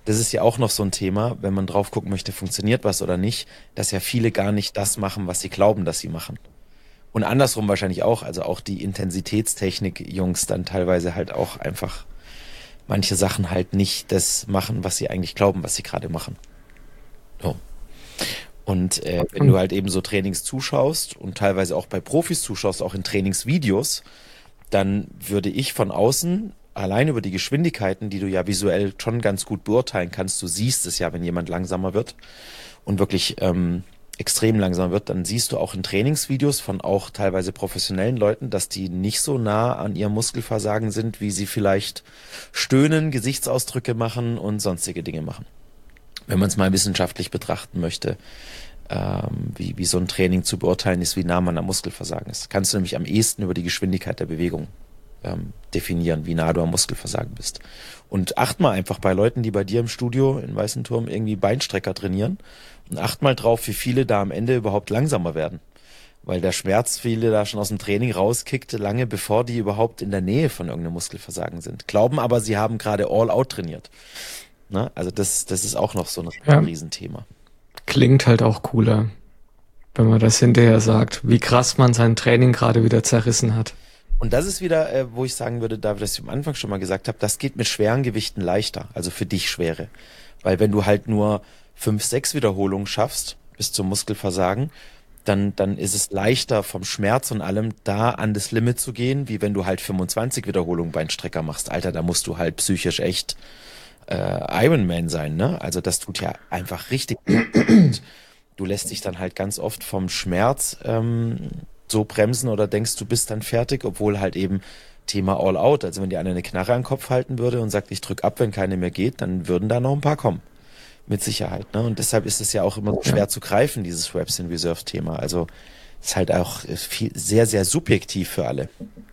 das ist ja auch noch so ein Thema, wenn man drauf gucken möchte, funktioniert was oder nicht, dass ja viele gar nicht das machen, was sie glauben, dass sie machen. Und andersrum wahrscheinlich auch, also auch die Intensitätstechnik-Jungs dann teilweise halt auch einfach manche Sachen halt nicht das machen, was sie eigentlich glauben, was sie gerade machen. So. Und wenn du halt eben so Trainings zuschaust und teilweise auch bei Profis zuschaust, auch in Trainingsvideos, dann würde ich von außen allein über die Geschwindigkeiten, die du ja visuell schon ganz gut beurteilen kannst, du siehst es ja, wenn jemand langsamer wird und wirklich extrem langsam wird, dann siehst du auch in Trainingsvideos von auch teilweise professionellen Leuten, dass die nicht so nah an ihrem Muskelversagen sind, wie sie vielleicht stöhnen, Gesichtsausdrücke machen und sonstige Dinge machen. Wenn man es mal wissenschaftlich betrachten möchte, wie so ein Training zu beurteilen ist, wie nah man am Muskelversagen ist. Kannst du nämlich am ehesten über die Geschwindigkeit der Bewegung definieren, wie nah du am Muskelversagen bist. Und acht mal einfach bei Leuten, die bei dir im Studio in Weißenturm irgendwie Beinstrecker trainieren, und acht mal drauf, wie viele da am Ende überhaupt langsamer werden. Weil der Schmerz viele da schon aus dem Training rauskickt, lange bevor die überhaupt in der Nähe von irgendeinem Muskelversagen sind. Glauben aber, sie haben gerade All-Out trainiert. Na, also das ist auch noch so ein Riesenthema. Klingt halt auch cooler, wenn man das hinterher sagt, wie krass man sein Training gerade wieder zerrissen hat. Und das ist wieder, wo ich sagen würde, David, dass ich am Anfang schon mal gesagt habe, das geht mit schweren Gewichten leichter, also für dich schwere. Weil wenn du halt nur 5, 6 Wiederholungen schaffst bis zum Muskelversagen, dann ist es leichter vom Schmerz und allem da an das Limit zu gehen, wie wenn du halt 25 Wiederholungen Beinstrecker machst. Alter, da musst du halt psychisch echt Ironman sein, ne? Also das tut ja einfach richtig. Du lässt dich dann halt ganz oft vom Schmerz so bremsen oder denkst, du bist dann fertig, obwohl halt eben Thema All-Out. Also wenn dir einer eine Knarre an den Kopf halten würde und sagt, ich drück ab, wenn keine mehr geht, dann würden da noch ein paar kommen. Mit Sicherheit, ne? Und deshalb ist es ja auch immer so schwer zu greifen, dieses Reps in Reserve Thema. Also ist halt auch sehr, sehr subjektiv für alle.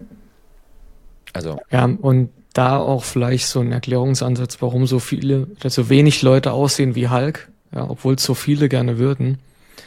Also. Ja, und da auch vielleicht so ein Erklärungsansatz, warum so viele oder so wenig Leute aussehen wie Hulk, ja, obwohl es so viele gerne würden.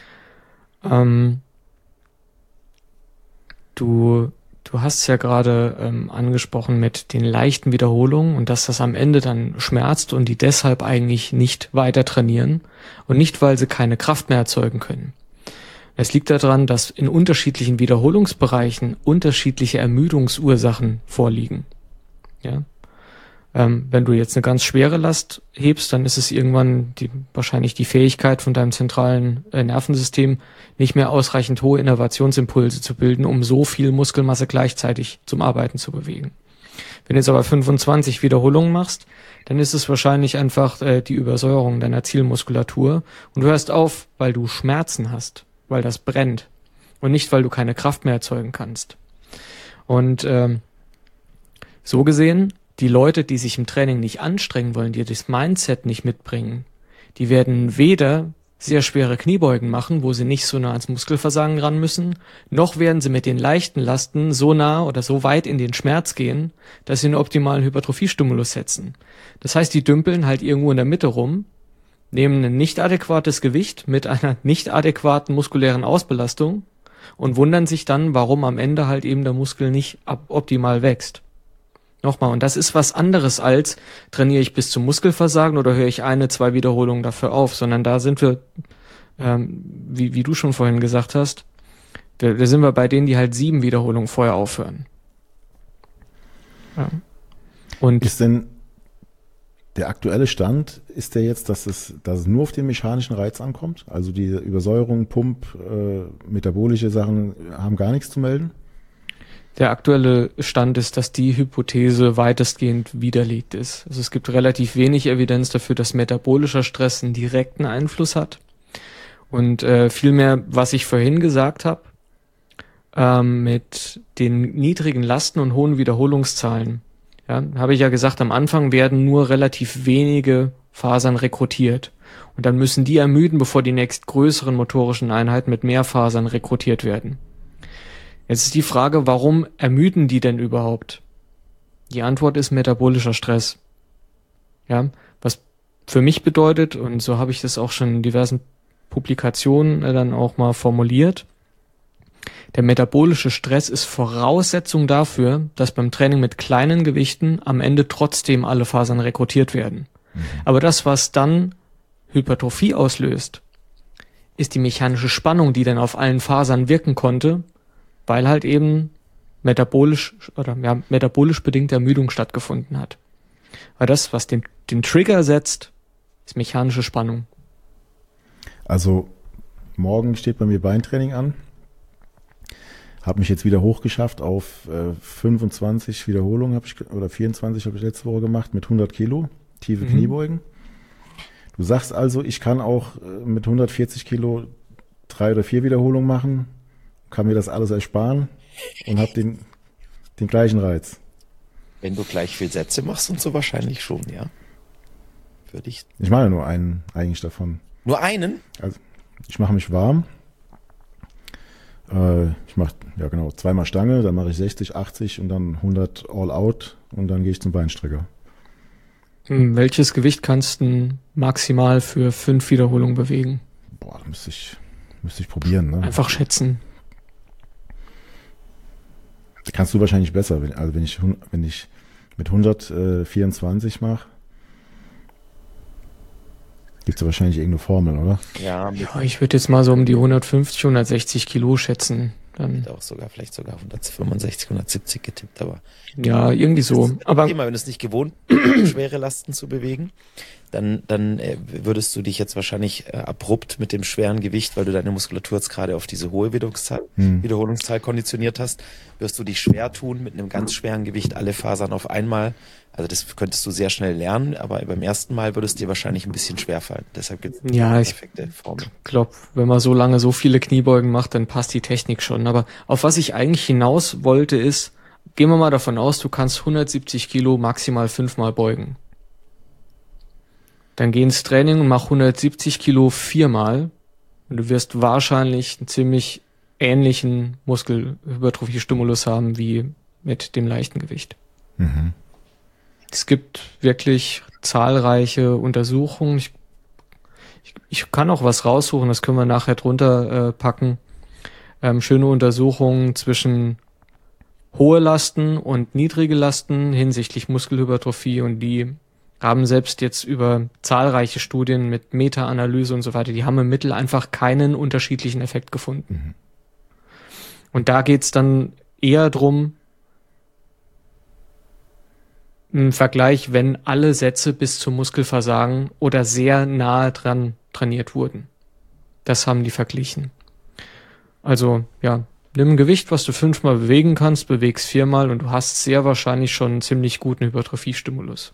Du hast es ja gerade angesprochen mit den leichten Wiederholungen und dass das am Ende dann schmerzt und die deshalb eigentlich nicht weiter trainieren und nicht, weil sie keine Kraft mehr erzeugen können. Es liegt daran, dass in unterschiedlichen Wiederholungsbereichen unterschiedliche Ermüdungsursachen vorliegen. Ja. Wenn du jetzt eine ganz schwere Last hebst, dann ist es irgendwann wahrscheinlich die Fähigkeit von deinem zentralen Nervensystem, nicht mehr ausreichend hohe Innervationsimpulse zu bilden, um so viel Muskelmasse gleichzeitig zum Arbeiten zu bewegen. Wenn du jetzt aber 25 Wiederholungen machst, dann ist es wahrscheinlich einfach die Übersäuerung deiner Zielmuskulatur und du hörst auf, weil du Schmerzen hast, weil das brennt und nicht, weil du keine Kraft mehr erzeugen kannst. Und so gesehen, die Leute, die sich im Training nicht anstrengen wollen, die das Mindset nicht mitbringen, die werden weder sehr schwere Kniebeugen machen, wo sie nicht so nah ans Muskelversagen ran müssen, noch werden sie mit den leichten Lasten so nah oder so weit in den Schmerz gehen, dass sie einen optimalen Hypertrophiestimulus setzen. Das heißt, die dümpeln halt irgendwo in der Mitte rum, nehmen ein nicht adäquates Gewicht mit einer nicht adäquaten muskulären Ausbelastung und wundern sich dann, warum am Ende halt eben der Muskel nicht optimal wächst. Nochmal, und das ist was anderes als, trainiere ich bis zum Muskelversagen oder höre ich 1, 2 Wiederholungen dafür auf, sondern da sind wir, wie du schon vorhin gesagt hast, da sind wir bei denen, die halt 7 Wiederholungen vorher aufhören. Ja. Und ist denn der aktuelle Stand, ist der jetzt, dass es nur auf den mechanischen Reiz ankommt? Also die Übersäuerung, Pump, metabolische Sachen haben gar nichts zu melden? Der aktuelle Stand ist, dass die Hypothese weitestgehend widerlegt ist. Also es gibt relativ wenig Evidenz dafür, dass metabolischer Stress einen direkten Einfluss hat. Und vielmehr, was ich vorhin gesagt habe, mit den niedrigen Lasten und hohen Wiederholungszahlen, ja, habe ich ja gesagt, am Anfang werden nur relativ wenige Fasern rekrutiert. Und dann müssen die ermüden, bevor die nächstgrößeren motorischen Einheiten mit mehr Fasern rekrutiert werden. Jetzt ist die Frage, warum ermüden die denn überhaupt? Die Antwort ist metabolischer Stress. Ja, was für mich bedeutet, und so habe ich das auch schon in diversen Publikationen dann auch mal formuliert, der metabolische Stress ist Voraussetzung dafür, dass beim Training mit kleinen Gewichten am Ende trotzdem alle Fasern rekrutiert werden. Aber das, was dann Hypertrophie auslöst, ist die mechanische Spannung, die dann auf allen Fasern wirken konnte, weil halt eben metabolisch bedingte Ermüdung stattgefunden hat. Weil das, was den Trigger setzt, ist mechanische Spannung. Also morgen steht bei mir Beintraining an. Habe mich jetzt wieder hochgeschafft auf 25 Wiederholungen oder 24 habe ich letzte Woche gemacht mit 100 Kilo, tiefe Kniebeugen. Du sagst also, ich kann auch mit 140 Kilo 3 oder 4 Wiederholungen machen, kann mir das alles ersparen und habe den gleichen Reiz. Wenn du gleich viel Sätze machst und so wahrscheinlich schon, ja. Würde ich. Ich mache nur einen eigentlich davon. Nur einen? Also ich mache mich warm. Ich mache, ja genau, 2-mal Stange, dann mache ich 60, 80 und dann 100 all out und dann gehe ich zum Beinstrecker. Welches Gewicht kannst du maximal für 5 Wiederholungen bewegen? Boah, müsste ich probieren. Ne? Einfach schätzen. Kannst du wahrscheinlich besser, wenn ich mit 124 mache. Gibt es ja wahrscheinlich irgendeine Formel, oder? Ja, ich würde jetzt mal so um die 150, 160 Kilo schätzen. Dann auch vielleicht sogar 165, 170 getippt, aber. Ja, irgendwie so. Aber wenn du es nicht gewohnt bist, schwere Lasten zu bewegen, dann würdest du dich jetzt wahrscheinlich abrupt mit dem schweren Gewicht, weil du deine Muskulatur jetzt gerade auf diese hohe Wiederholungszahl konditioniert hast, wirst du dich schwer tun, mit einem ganz schweren Gewicht alle Fasern auf einmal. Also das könntest du sehr schnell lernen, aber beim ersten Mal würde es dir wahrscheinlich ein bisschen schwerfallen. Deshalb gibt es eine perfekte Formel. Ich glaube, wenn man so lange so viele Kniebeugen macht, dann passt die Technik schon. Aber auf was ich eigentlich hinaus wollte ist, gehen wir mal davon aus, du kannst 170 Kilo maximal 5-mal beugen. Dann geh ins Training und mach 170 Kilo 4-mal und du wirst wahrscheinlich einen ziemlich ähnlichen Muskelhypertrophie-Stimulus haben wie mit dem leichten Gewicht. Mhm. Es gibt wirklich zahlreiche Untersuchungen. Ich kann auch was raussuchen, das können wir nachher drunter packen. Schöne Untersuchungen zwischen hohe Lasten und niedrige Lasten hinsichtlich Muskelhypertrophie, und die haben selbst jetzt über zahlreiche Studien mit Meta-Analyse und so weiter, die haben im Mittel einfach keinen unterschiedlichen Effekt gefunden. Mhm. Und da geht's dann eher drum, im Vergleich, wenn alle Sätze bis zum Muskelversagen oder sehr nahe dran trainiert wurden. Das haben die verglichen. Also, ja, nimm ein Gewicht, was du 5-mal bewegen kannst, bewegst 4-mal und du hast sehr wahrscheinlich schon einen ziemlich guten Hypertrophie-Stimulus.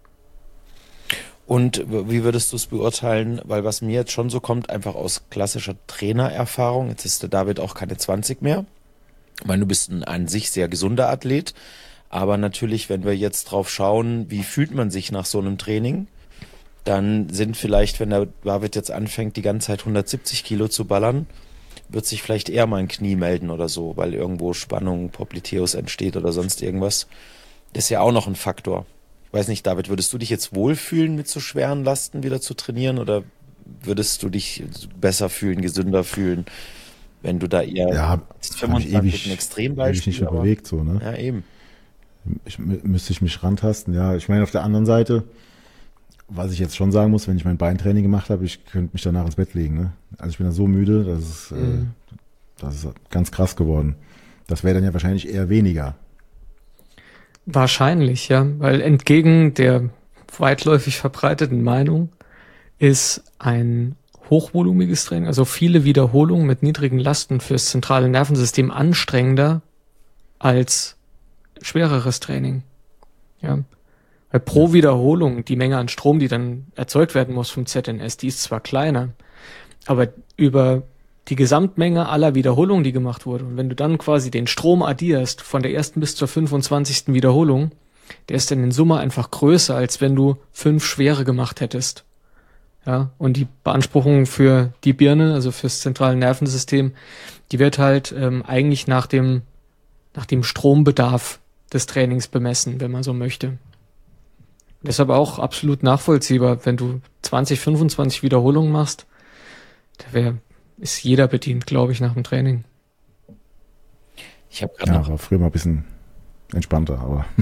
Und wie würdest du es beurteilen? Weil was mir jetzt schon so kommt, einfach aus klassischer Trainererfahrung, jetzt ist der David auch keine 20 mehr. Ich meine, du bist ein an sich sehr gesunder Athlet. Aber natürlich, wenn wir jetzt drauf schauen, wie fühlt man sich nach so einem Training, dann sind vielleicht, wenn der David jetzt anfängt, die ganze Zeit 170 Kilo zu ballern, wird sich vielleicht eher mal ein Knie melden oder so, weil irgendwo Spannung, Popliteus entsteht oder sonst irgendwas. Das ist ja auch noch ein Faktor. Ich weiß nicht, David, würdest du dich jetzt wohlfühlen, mit so schweren Lasten wieder zu trainieren, oder würdest du dich besser fühlen, gesünder fühlen, wenn du da eher 25 ein Extrembeispiel nicht bewegt, so, ne? Ja, eben. Müsste ich mich rantasten. Ja, ich meine, auf der anderen Seite, was ich jetzt schon sagen muss, wenn ich mein Beintraining gemacht habe, ich könnte mich danach ins Bett legen. Ne? Also ich bin da so müde, das ist ganz krass geworden. Das wäre dann ja wahrscheinlich eher weniger. Wahrscheinlich, ja, weil entgegen der weitläufig verbreiteten Meinung ist ein hochvolumiges Training, also viele Wiederholungen mit niedrigen Lasten fürs zentrale Nervensystem anstrengender als schwereres Training. Ja. Weil pro Wiederholung die Menge an Strom, die dann erzeugt werden muss vom ZNS, die ist zwar kleiner, aber über die Gesamtmenge aller Wiederholungen, die gemacht wurde, und wenn du dann quasi den Strom addierst von der ersten bis zur 25. Wiederholung, der ist dann in Summe einfach größer, als wenn du 5 schwere gemacht hättest. Ja, und die Beanspruchung für die Birne, also fürs zentrale Nervensystem, die wird halt eigentlich nach dem Strombedarf des Trainings bemessen, wenn man so möchte. Deshalb auch absolut nachvollziehbar, wenn du 20, 25 Wiederholungen machst, ist jeder bedient, glaube ich, nach dem Training. Ich habe gerade war früher mal ein bisschen entspannter, aber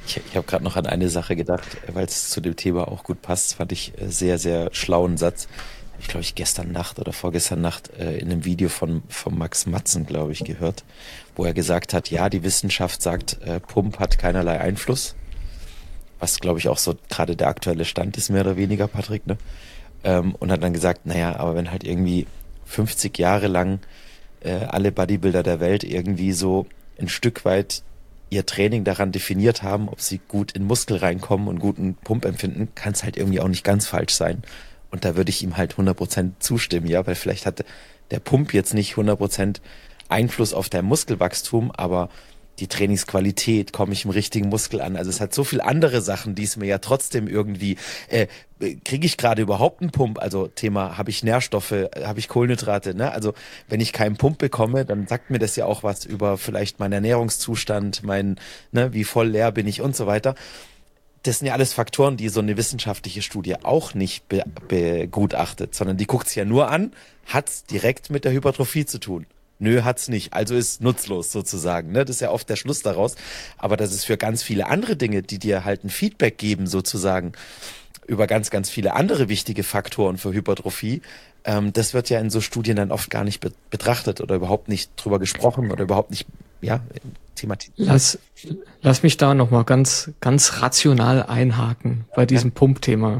Ich habe gerade noch an eine Sache gedacht, weil es zu dem Thema auch gut passt, fand ich sehr, sehr schlauen Satz. Ich glaube, ich gestern Nacht oder vorgestern Nacht in einem Video von Max Matzen, glaube ich, gehört, wo er gesagt hat, ja, die Wissenschaft sagt, Pump hat keinerlei Einfluss, was, glaube ich, auch so gerade der aktuelle Stand ist, mehr oder weniger, Patrick, ne? Und hat dann gesagt, naja, aber wenn halt irgendwie 50 Jahre lang alle Bodybuilder der Welt irgendwie so ein Stück weit ihr Training daran definiert haben, ob sie gut in Muskel reinkommen und guten Pump empfinden, kann es halt irgendwie auch nicht ganz falsch sein. Und da würde ich ihm halt 100% zustimmen, ja, weil vielleicht hat der Pump jetzt nicht 100% Einfluss auf dein Muskelwachstum, aber die Trainingsqualität, komme ich im richtigen Muskel an. Also es hat so viel andere Sachen, die es mir ja trotzdem irgendwie, kriege ich gerade überhaupt einen Pump? Also Thema, habe ich Nährstoffe, habe ich Kohlenhydrate, ne? Also wenn ich keinen Pump bekomme, dann sagt mir das ja auch was über vielleicht meinen Ernährungszustand, wie voll leer bin ich und so weiter. Das sind ja alles Faktoren, die so eine wissenschaftliche Studie auch nicht begutachtet, sondern die guckt es ja nur an, hat's direkt mit der Hypertrophie zu tun. Nö, hat's nicht. Also ist nutzlos sozusagen. Ne? Das ist ja oft der Schluss daraus. Aber das ist für ganz viele andere Dinge, die dir halt ein Feedback geben sozusagen über ganz, ganz viele andere wichtige Faktoren für Hypertrophie. Das wird ja in so Studien dann oft gar nicht betrachtet oder überhaupt nicht drüber gesprochen oder überhaupt nicht thematisiert. Lass mich da nochmal ganz, ganz rational einhaken bei diesem Pumpthema.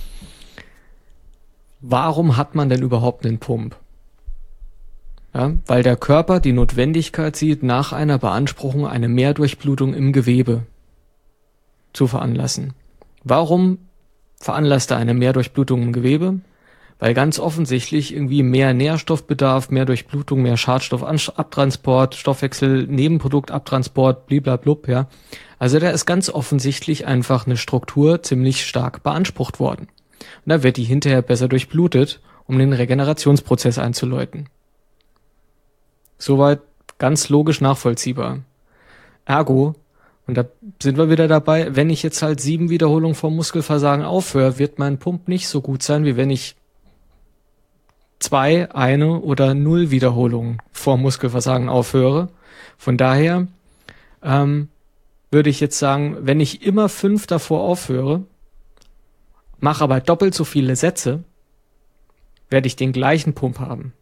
Warum hat man denn überhaupt einen Pump? Ja, weil der Körper die Notwendigkeit sieht, nach einer Beanspruchung eine Mehrdurchblutung im Gewebe zu veranlassen. Warum veranlasst er eine Mehrdurchblutung im Gewebe? Weil ganz offensichtlich irgendwie mehr Nährstoffbedarf, mehr Durchblutung, mehr Schadstoffabtransport, Stoffwechsel, Nebenproduktabtransport, bliblablub, ja. Also da ist ganz offensichtlich einfach eine Struktur ziemlich stark beansprucht worden. Und da wird die hinterher besser durchblutet, um den Regenerationsprozess einzuläuten. Soweit ganz logisch nachvollziehbar. Ergo, und da sind wir wieder dabei, wenn ich jetzt halt 7 Wiederholungen vom Muskelversagen aufhöre, wird mein Pump nicht so gut sein, wie wenn ich 2, 1 oder 0 Wiederholungen vor Muskelversagen aufhöre. Von daher würde ich jetzt sagen, wenn ich immer 5 davor aufhöre, mache aber doppelt so viele Sätze, werde ich den gleichen Pump haben.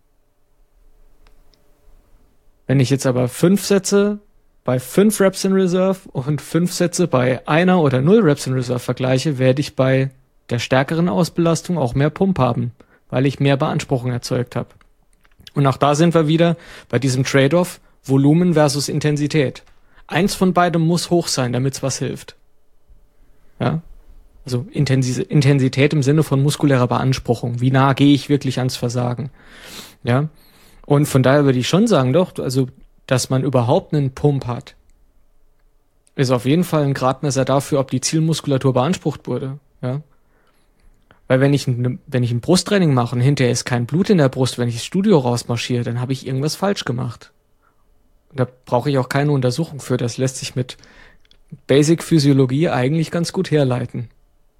Wenn ich jetzt aber 5 Sätze bei 5 Reps in Reserve und 5 Sätze bei 1 oder 0 Reps in Reserve vergleiche, werde ich bei der stärkeren Ausbelastung auch mehr Pump haben, weil ich mehr Beanspruchung erzeugt habe. Und auch da sind wir wieder bei diesem Trade-off Volumen versus Intensität. Eins von beidem muss hoch sein, damit es was hilft. Ja? Also Intensität im Sinne von muskulärer Beanspruchung. Wie nah gehe ich wirklich ans Versagen? Ja? Und von daher würde ich schon sagen, doch, also, dass man überhaupt einen Pump hat, ist auf jeden Fall ein Gradmesser dafür, ob die Zielmuskulatur beansprucht wurde, ja. Weil wenn ich ein Brusttraining mache und hinterher ist kein Blut in der Brust, wenn ich das Studio rausmarschiere, dann habe ich irgendwas falsch gemacht. Und da brauche ich auch keine Untersuchung für, das lässt sich mit Basic-Physiologie eigentlich ganz gut herleiten.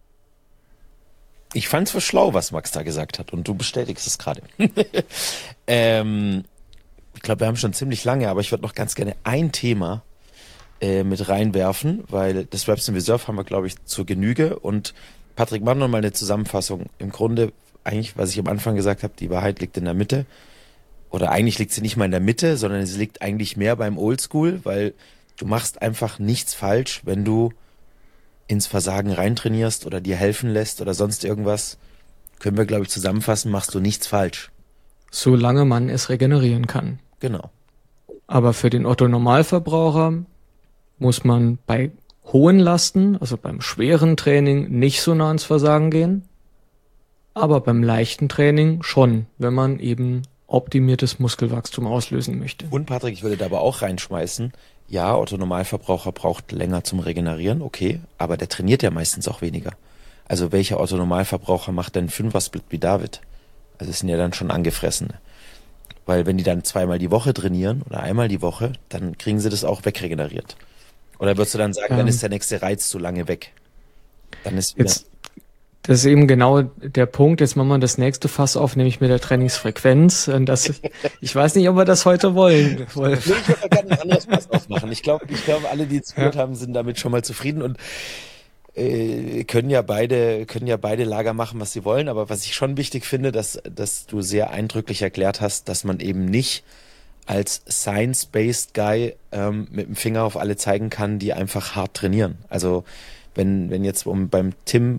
Ich fand's für schlau, was Max da gesagt hat, und du bestätigst es gerade. Ich glaube, wir haben schon ziemlich lange, aber ich würde noch ganz gerne ein Thema mit reinwerfen, weil das Reps in Reserve haben wir, glaube ich, zur Genüge. Und Patrick, mach noch mal eine Zusammenfassung. Im Grunde, eigentlich, was ich am Anfang gesagt habe, die Wahrheit liegt in der Mitte. Oder eigentlich liegt sie nicht mal in der Mitte, sondern sie liegt eigentlich mehr beim Oldschool, weil du machst einfach nichts falsch, wenn du ins Versagen reintrainierst oder dir helfen lässt oder sonst irgendwas. Können wir, glaube ich, zusammenfassen, machst du nichts falsch. Solange man es regenerieren kann. Genau. Aber für den Otto-Normalverbraucher muss man bei hohen Lasten, also beim schweren Training, nicht so nah ans Versagen gehen. Aber beim leichten Training schon, wenn man eben optimiertes Muskelwachstum auslösen möchte. Und Patrick, ich würde da aber auch reinschmeißen, ja, Otto-Normalverbraucher braucht länger zum Regenerieren, okay, aber der trainiert ja meistens auch weniger. Also welcher Otto-Normalverbraucher macht denn 5er-Split wie David? Also es sind ja dann schon Angefressene. Weil wenn die dann 2-mal die Woche trainieren oder einmal die Woche, dann kriegen sie das auch wegregeneriert. Oder würdest du dann sagen, dann ist der nächste Reiz zu lange weg? Dann ist wieder Das ist eben genau der Punkt. Jetzt machen wir das nächste Fass auf, nämlich mit der Trainingsfrequenz. Ich weiß nicht, ob wir das heute wollen. Ich würde gerne ein anderes Fass aufmachen. Ich glaube, alle, die jetzt gehört haben, sind damit schon mal zufrieden und können ja beide Lager machen, was sie wollen. Aber was ich schon wichtig finde, dass du sehr eindrücklich erklärt hast, dass man eben nicht als Science-Based Guy mit dem Finger auf alle zeigen kann, die einfach hart trainieren. Also wenn jetzt, um bei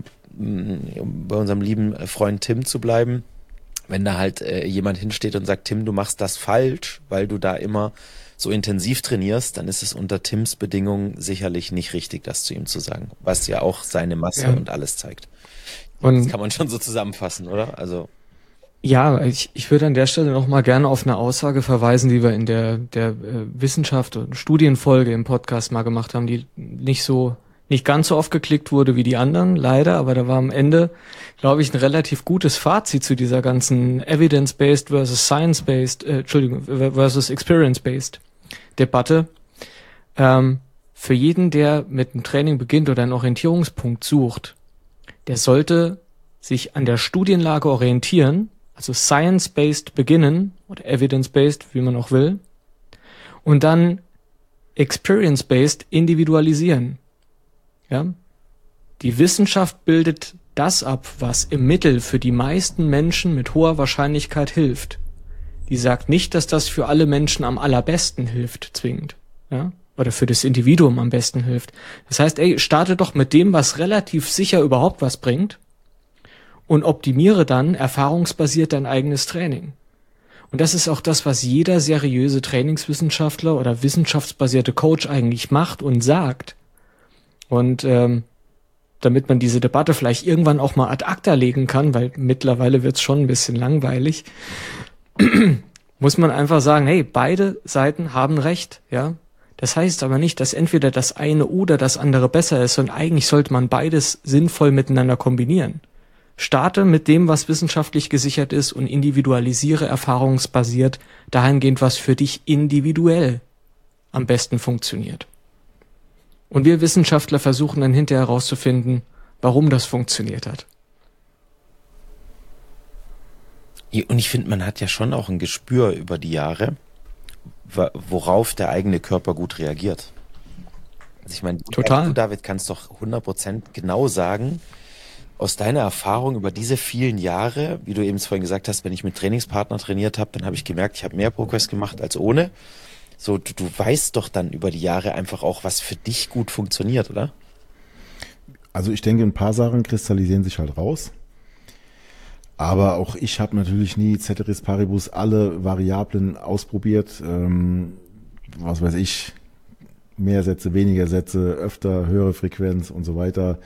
unserem lieben Freund Tim zu bleiben, wenn da halt jemand hinsteht und sagt, Tim, du machst das falsch, weil du da immer so intensiv trainierst, dann ist es unter Tims Bedingungen sicherlich nicht richtig, das zu ihm zu sagen, was ja auch seine Masse und alles zeigt. Und das kann man schon so zusammenfassen, oder? Also ja, ich würde an der Stelle noch mal gerne auf eine Aussage verweisen, die wir in der Wissenschaft und Studienfolge im Podcast mal gemacht haben, die nicht ganz so oft geklickt wurde wie die anderen, leider, aber da war am Ende, glaube ich, ein relativ gutes Fazit zu dieser ganzen Evidence-based versus Science-based, versus Experience-based Debatte. Für jeden, der mit einem Training beginnt oder einen Orientierungspunkt sucht, der sollte sich an der Studienlage orientieren, also Science-based beginnen oder Evidence-based, wie man auch will, und dann Experience-based individualisieren. Ja? Die Wissenschaft bildet das ab, was im Mittel für die meisten Menschen mit hoher Wahrscheinlichkeit hilft. Die sagt nicht, dass das für alle Menschen am allerbesten hilft, zwingend. Ja? Oder für das Individuum am besten hilft. Das heißt, starte doch mit dem, was relativ sicher überhaupt was bringt und optimiere dann erfahrungsbasiert dein eigenes Training. Und das ist auch das, was jeder seriöse Trainingswissenschaftler oder wissenschaftsbasierte Coach eigentlich macht und sagt. Und damit man diese Debatte vielleicht irgendwann auch mal ad acta legen kann, weil mittlerweile wird's schon ein bisschen langweilig, muss man einfach sagen, hey, beide Seiten haben recht, ja. Das heißt aber nicht, dass entweder das eine oder das andere besser ist, sondern eigentlich sollte man beides sinnvoll miteinander kombinieren. Starte mit dem, was wissenschaftlich gesichert ist und individualisiere erfahrungsbasiert dahingehend, was für dich individuell am besten funktioniert. Und wir Wissenschaftler versuchen dann hinterher herauszufinden, warum das funktioniert hat. Und ich finde, man hat ja schon auch ein Gespür über die Jahre, worauf der eigene Körper gut reagiert. Also ich meine, du, David, kannst doch 100% genau sagen, aus deiner Erfahrung über diese vielen Jahre, wie du eben vorhin gesagt hast, wenn ich mit Trainingspartner trainiert habe, dann habe ich gemerkt, ich habe mehr Progress gemacht als ohne. So, du weißt doch dann über die Jahre einfach auch, was für dich gut funktioniert, oder? Also ich denke, ein paar Sachen kristallisieren sich halt raus. Aber auch ich habe natürlich nie Ceteris Paribus alle Variablen ausprobiert. Was weiß ich, mehr Sätze, weniger Sätze, öfter, höhere Frequenz und so weiter.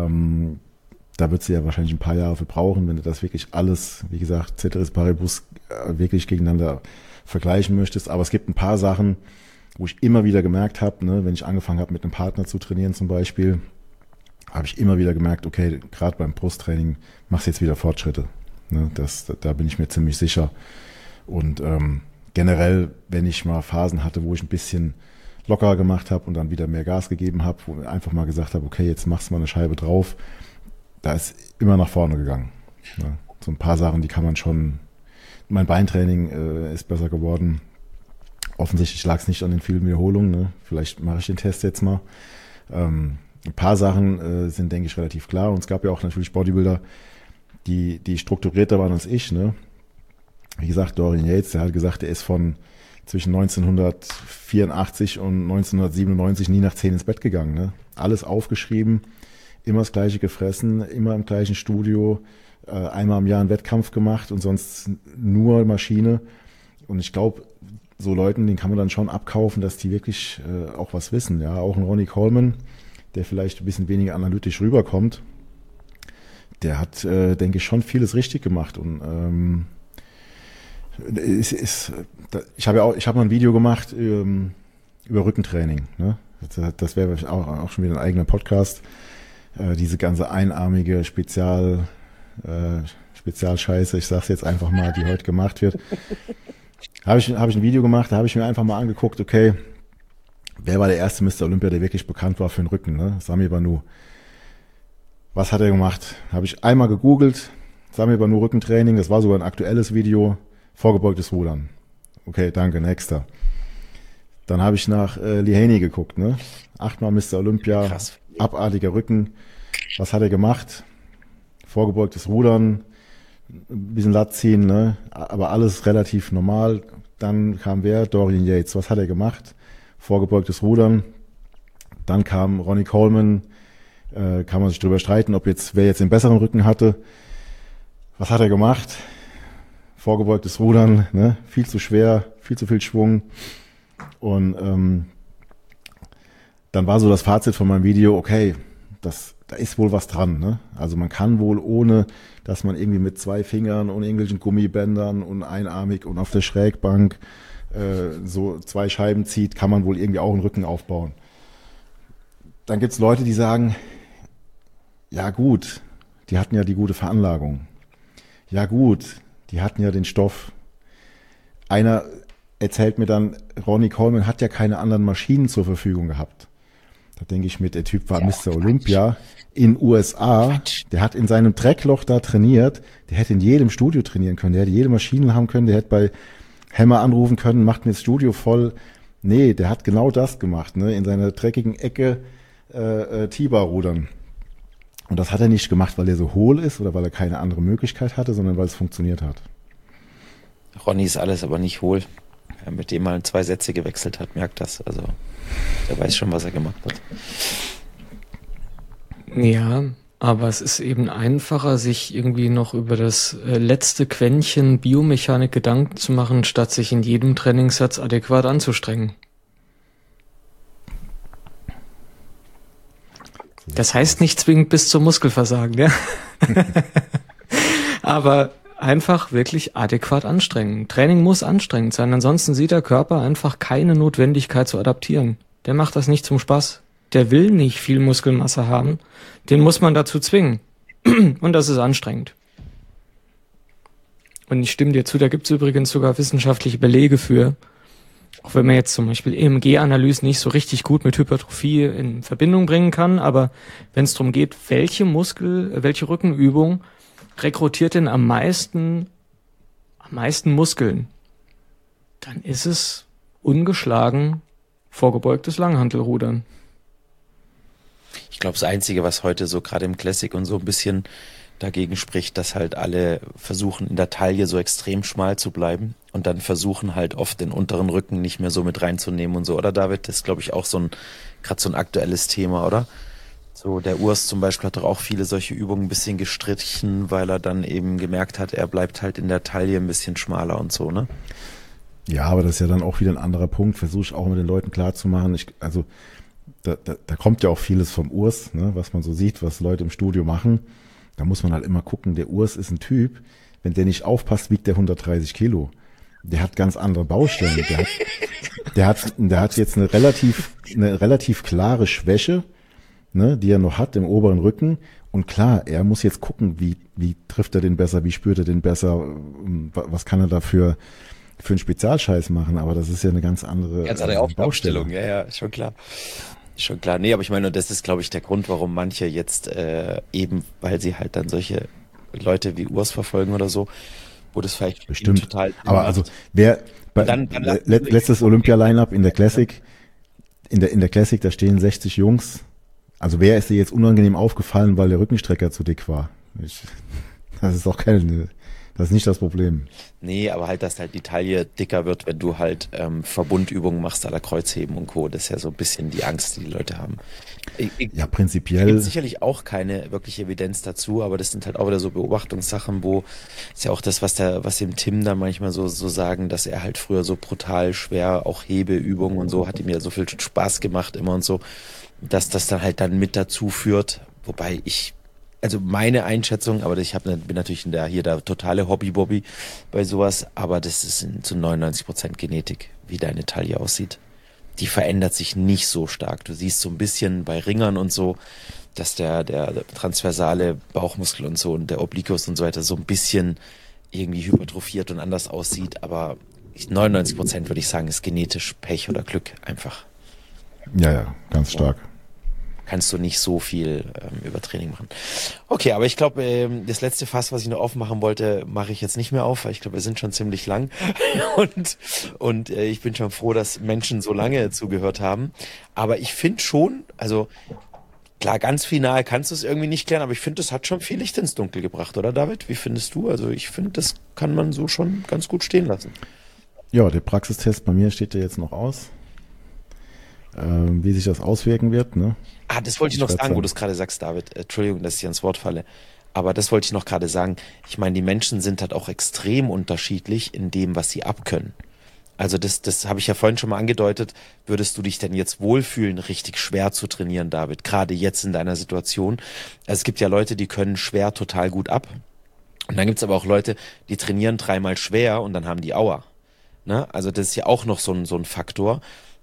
Da wird sie ja wahrscheinlich ein paar Jahre für brauchen, wenn du das wirklich alles, wie gesagt, Ceteris Paribus wirklich gegeneinander vergleichen möchtest. Aber es gibt ein paar Sachen, wo ich immer wieder gemerkt habe, ne, wenn ich angefangen habe mit einem Partner zu trainieren zum Beispiel, habe ich immer wieder gemerkt, okay, gerade beim Brusttraining machst du jetzt wieder Fortschritte. Ne, da bin ich mir ziemlich sicher. Und generell, wenn ich mal Phasen hatte, wo ich ein bisschen lockerer gemacht habe und dann wieder mehr Gas gegeben habe, wo ich einfach mal gesagt habe, okay, jetzt machst du mal eine Scheibe drauf, da ist immer nach vorne gegangen. Ne. So ein paar Sachen, die kann man schon. Mein Beintraining ist besser geworden. Offensichtlich lag es nicht an den vielen Wiederholungen. Ne? Vielleicht mache ich den Test jetzt mal. Ein paar Sachen sind, denke ich, relativ klar. Und es gab ja auch natürlich Bodybuilder, die strukturierter waren als ich. Ne? Wie gesagt, Dorian Yates, der hat gesagt, er ist von zwischen 1984 und 1997 nie nach 10 ins Bett gegangen. Ne? Alles aufgeschrieben, immer das Gleiche gefressen, immer im gleichen Studio, einmal im Jahr einen Wettkampf gemacht und sonst nur Maschine. Und ich glaube, so Leuten, den kann man dann schon abkaufen, dass die wirklich auch was wissen. Ja, auch ein Ronnie Coleman, der vielleicht ein bisschen weniger analytisch rüberkommt, der hat, denke ich, schon vieles richtig gemacht. Und ich habe mal ein Video gemacht über Rückentraining. Ne? Das wäre auch schon wieder ein eigener Podcast. Diese ganze einarmige Spezialscheiße, ich sag's jetzt einfach mal, die heute gemacht wird. Habe ich ein Video gemacht, da habe ich mir einfach mal angeguckt, okay, wer war der erste Mr. Olympia, der wirklich bekannt war für den Rücken, ne? Sami Banu. Was hat er gemacht? Habe ich einmal gegoogelt, sah mir aber nur Rückentraining, das war sogar ein aktuelles Video, vorgebeugtes Rudern. Okay, danke, nächster. Dann habe ich nach Lee Haney geguckt, ne? 8-mal Mr. Olympia, krass. Abartiger Rücken. Was hat er gemacht? Vorgebeugtes Rudern, ein bisschen Lat ziehen, ne? Aber alles relativ normal. Dann kam wer? Dorian Yates. Was hat er gemacht? Vorgebeugtes Rudern. Dann kam Ronnie Coleman. Kann man sich drüber streiten, wer jetzt den besseren Rücken hatte. Was hat er gemacht? Vorgebeugtes Rudern, ne? Viel zu schwer, viel zu viel Schwung. Und dann war so das Fazit von meinem Video, okay, da ist wohl was dran, ne? Also man kann wohl, ohne dass man irgendwie mit 2 Fingern und irgendwelchen Gummibändern und einarmig und auf der Schrägbank so 2 Scheiben zieht, kann man wohl irgendwie auch einen Rücken aufbauen. Dann gibt's Leute, die sagen, ja gut, die hatten ja die gute Veranlagung. Ja gut, die hatten ja den Stoff. Einer erzählt mir dann, Ronnie Coleman hat ja keine anderen Maschinen zur Verfügung gehabt. Da denke ich mir, der Typ war Mr. Olympia in USA. Der hat in seinem Trackloch da trainiert. Der hätte in jedem Studio trainieren können. Der hätte jede Maschine haben können. Der hätte bei Hammer anrufen können, macht mir das Studio voll. Nee, der hat genau das gemacht, ne? In seiner dreckigen Ecke T-Bar rudern. Und das hat er nicht gemacht, weil er so hohl ist oder weil er keine andere Möglichkeit hatte, sondern weil es funktioniert hat. Ronny ist alles aber nicht hohl. Wer mit dem mal 2 Sätze gewechselt hat, merkt das. Also der weiß schon, was er gemacht hat. Ja, aber es ist eben einfacher, sich irgendwie noch über das letzte Quäntchen Biomechanik Gedanken zu machen, statt sich in jedem Trainingssatz adäquat anzustrengen. Das heißt nicht zwingend bis zum Muskelversagen, ja. Aber einfach wirklich adäquat anstrengen. Training muss anstrengend sein, ansonsten sieht der Körper einfach keine Notwendigkeit zu adaptieren. Der macht das nicht zum Spaß. Der will nicht viel Muskelmasse haben. Den muss man dazu zwingen. Und das ist anstrengend. Und ich stimme dir zu, da gibt es übrigens sogar wissenschaftliche Belege für. Auch wenn man jetzt zum Beispiel EMG-Analysen nicht so richtig gut mit Hypertrophie in Verbindung bringen kann, aber wenn es darum geht, welche Rückenübung rekrutiert denn am meisten Muskeln, dann ist es ungeschlagen vorgebeugtes Langhantelrudern. Ich glaube, das Einzige, was heute so gerade im Classic und so ein bisschen dagegen spricht, dass halt alle versuchen, in der Taille so extrem schmal zu bleiben und dann versuchen halt oft den unteren Rücken nicht mehr so mit reinzunehmen und so, oder David? Das ist, glaube ich, auch gerade so ein aktuelles Thema, oder? So, der Urs zum Beispiel hat doch auch viele solche Übungen ein bisschen gestrichen, weil er dann eben gemerkt hat, er bleibt halt in der Taille ein bisschen schmaler und so, ne? Ja, aber das ist ja dann auch wieder ein anderer Punkt, versuche ich auch mit den Leuten klarzumachen. Da kommt ja auch vieles vom Urs, ne, was man so sieht, was Leute im Studio machen. Da muss man halt immer gucken, der Urs ist ein Typ, wenn der nicht aufpasst, wiegt der 130 Kilo. Der hat ganz andere Baustellen. Der hat jetzt eine relativ klare Schwäche, ne, die er noch hat im oberen Rücken. Und klar, er muss jetzt gucken, wie trifft er den besser, wie spürt er den besser, was kann er dafür für einen Spezialscheiß machen. Aber das ist ja eine ganz andere Aufstellung. Ja, schon klar. Schon klar. Nee, aber ich meine, das ist, glaube ich, der Grund, warum manche jetzt eben, weil sie halt dann solche Leute wie Urs verfolgen oder so, wo das vielleicht bestimmt total... Aber also, letztes Olympia-Line-Up in der Classic, in der Classic, da stehen 60 Jungs. Also wer ist dir jetzt unangenehm aufgefallen, weil der Rückenstrecker zu dick war? Das ist nicht das Problem. Nee, aber halt, dass halt die Taille dicker wird, wenn du halt Verbundübungen machst, à la Kreuzheben und Co. Das ist ja so ein bisschen die Angst, die die Leute haben. Ja, prinzipiell. Es gibt sicherlich auch keine wirkliche Evidenz dazu, aber das sind halt auch wieder so Beobachtungssachen, wo ist ja auch das, was dem Tim dann manchmal so sagen, dass er halt früher so brutal schwer, auch Hebeübungen und so, hat ihm ja so viel Spaß gemacht immer und so, dass das dann halt dann mit dazu führt, wobei also meine Einschätzung, aber ich bin natürlich der totale Hobby-Bobby bei sowas, aber das ist zu 99% Genetik, wie deine Taille aussieht. Die verändert sich nicht so stark. Du siehst so ein bisschen bei Ringern und so, dass der transversale Bauchmuskel und so und der Obliquus und so weiter so ein bisschen irgendwie hypertrophiert und anders aussieht, aber 99% würde ich sagen, ist genetisch Pech oder Glück einfach. Ja, ganz stark. kannst du nicht so viel Übertraining machen. Okay, aber ich glaube, das letzte Fass, was ich noch aufmachen wollte, mache ich jetzt nicht mehr auf, weil ich glaube, wir sind schon ziemlich lang und ich bin schon froh, dass Menschen so lange zugehört haben. Aber ich finde schon, also klar, ganz final kannst du es irgendwie nicht klären, aber ich finde, das hat schon viel Licht ins Dunkel gebracht, oder David? Wie findest du? Also ich finde, das kann man so schon ganz gut stehen lassen. Ja, der Praxistest bei mir steht ja jetzt noch aus. Wie sich das auswirken wird, ne? Das wollte ich noch sagen, wo du es gerade sagst, David. Entschuldigung, dass ich ans Wort falle. Aber das wollte ich noch gerade sagen. Ich meine, die Menschen sind halt auch extrem unterschiedlich in dem, was sie abkönnen. Also das habe ich ja vorhin schon mal angedeutet. Würdest du dich denn jetzt wohlfühlen, richtig schwer zu trainieren, David? Gerade jetzt in deiner Situation. Also es gibt ja Leute, die können schwer total gut ab. Und dann gibt's aber auch Leute, die trainieren 3-mal schwer und dann haben die Aua. Ne? Also das ist ja auch noch so ein Faktor.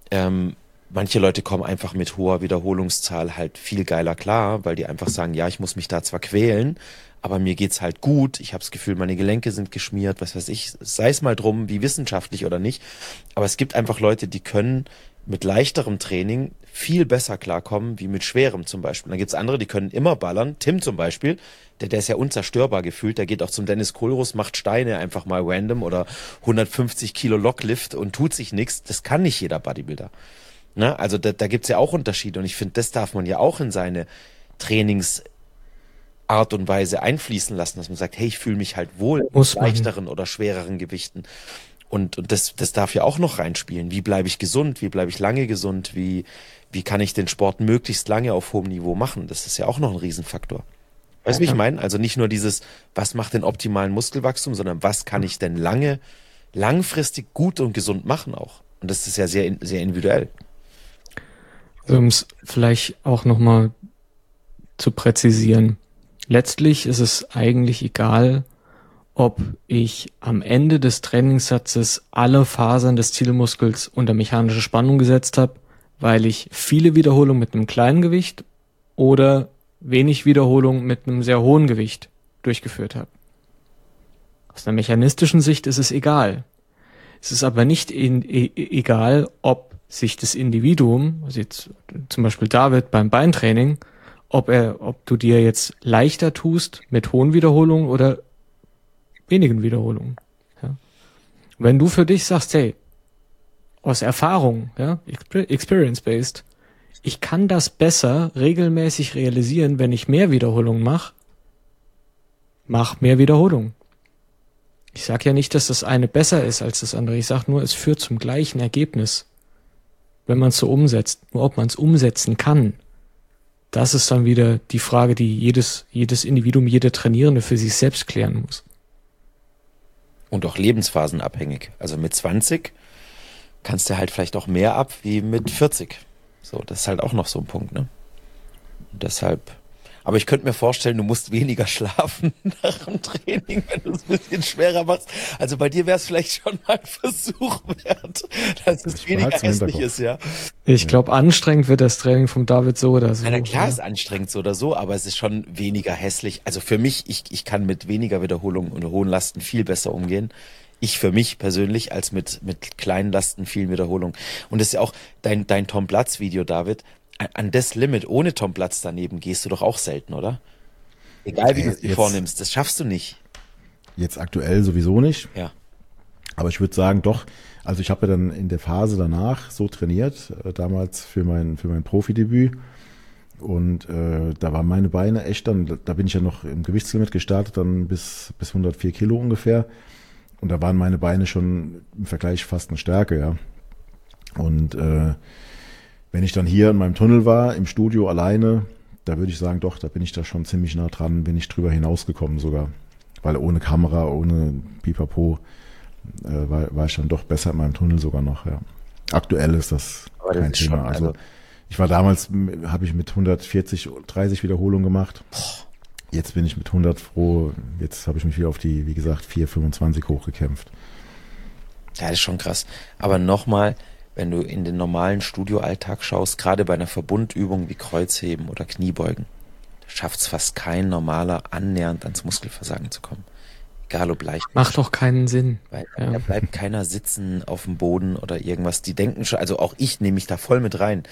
Manche Leute kommen einfach mit hoher Wiederholungszahl halt viel geiler klar, weil die einfach sagen, ja, ich muss mich da zwar quälen, aber mir geht's halt gut. Ich habe das Gefühl, meine Gelenke sind geschmiert, was weiß ich, sei es mal drum, wie wissenschaftlich oder nicht. Aber es gibt einfach Leute, die können mit leichterem Training viel besser klarkommen, wie mit schwerem zum Beispiel. Dann gibt's andere, die können immer ballern. Tim zum Beispiel, der ist ja unzerstörbar gefühlt. Der geht auch zum Dennis Kohlruss, macht Steine einfach mal random oder 150 Kilo Locklift und tut sich nichts. Das kann nicht jeder Bodybuilder. Ne? Also da gibt's ja auch Unterschiede. Und ich finde, das darf man ja auch in seine Trainingsart und Weise einfließen lassen, dass man sagt, hey, ich fühle mich halt wohl mit leichteren oder schwereren Gewichten. Und das darf ja auch noch reinspielen. Wie bleibe ich gesund? Wie bleibe ich lange gesund? Wie kann ich den Sport möglichst lange auf hohem Niveau machen? Das ist ja auch noch ein Riesenfaktor. Weißt du, wie ich meine? Also nicht nur dieses, was macht den optimalen Muskelwachstum, sondern was kann ich denn langfristig gut und gesund machen auch? Und das ist ja sehr, sehr individuell. Also, um es vielleicht auch nochmal zu präzisieren. Letztlich ist es eigentlich egal, ob ich am Ende des Trainingssatzes alle Fasern des Zielmuskels unter mechanische Spannung gesetzt habe, weil ich viele Wiederholungen mit einem kleinen Gewicht oder wenig Wiederholungen mit einem sehr hohen Gewicht durchgeführt habe. Aus einer mechanistischen Sicht ist es egal. Es ist aber nicht egal, ob sich das Individuum, also jetzt zum Beispiel David beim Beintraining, ob du dir jetzt leichter tust mit hohen Wiederholungen oder wenigen Wiederholungen. Ja. Wenn du für dich sagst, hey, aus Erfahrung, ja, experience-based, ich kann das besser regelmäßig realisieren, wenn ich mehr Wiederholungen mache, mach mehr Wiederholungen. Ich sage ja nicht, dass das eine besser ist als das andere. Ich sage nur, es führt zum gleichen Ergebnis, wenn man es so umsetzt. Nur ob man es umsetzen kann, das ist dann wieder die Frage, die jedes Individuum, jeder Trainierende für sich selbst klären muss. Und auch lebensphasenabhängig. Also mit 20 kannst du halt vielleicht auch mehr ab wie mit 40. So, das ist halt auch noch so ein Punkt, ne? Und deshalb. Aber ich könnte mir vorstellen, du musst weniger schlafen nach dem Training, wenn du es ein bisschen schwerer machst. Also bei dir wäre es vielleicht schon mal ein Versuch wert, dass es weniger hässlich ist, ja. Ich glaube, anstrengend wird das Training vom David so oder so. Na klar, ist anstrengend so oder so, aber es ist schon weniger hässlich. Also für mich, ich kann mit weniger Wiederholungen und hohen Lasten viel besser umgehen. Ich für mich persönlich als mit kleinen Lasten, vielen Wiederholungen. Und das ist ja auch dein Tom Platz Video, David. An das Limit ohne Tom Platz daneben gehst du doch auch selten, oder? Egal wie du es dir vornimmst, das schaffst du nicht. Jetzt aktuell sowieso nicht. Ja. Aber ich würde sagen, doch. Also ich habe ja dann in der Phase danach so trainiert, damals für mein Profidebüt. Und da waren meine Beine echt dann, da bin ich ja noch im Gewichtslimit gestartet, dann bis 104 Kilo ungefähr. Und da waren meine Beine schon im Vergleich fast eine Stärke, ja. Und wenn ich dann hier in meinem Tunnel war, im Studio alleine, da würde ich sagen, doch, da bin ich da schon ziemlich nah dran, bin ich drüber hinausgekommen sogar. Weil ohne Kamera, ohne Pipapo war ich dann doch besser in meinem Tunnel sogar noch, ja. Aktuell ist das kein Thema. Schon, also ich war damals, habe ich mit 140, 30 Wiederholungen gemacht. Jetzt bin ich mit 100 froh. Jetzt habe ich mich wieder auf die, wie gesagt, 4,25 hochgekämpft. Ja, das ist schon krass. Aber nochmal, wenn du in den normalen Studioalltag schaust, gerade bei einer Verbundübung wie Kreuzheben oder Kniebeugen, da schafft es fast kein Normaler annähernd ans Muskelversagen zu kommen. Egal ob leicht. Macht doch keinen Sinn. Weil da bleibt keiner sitzen auf dem Boden oder irgendwas. Die denken schon, also auch ich nehme mich da voll mit rein.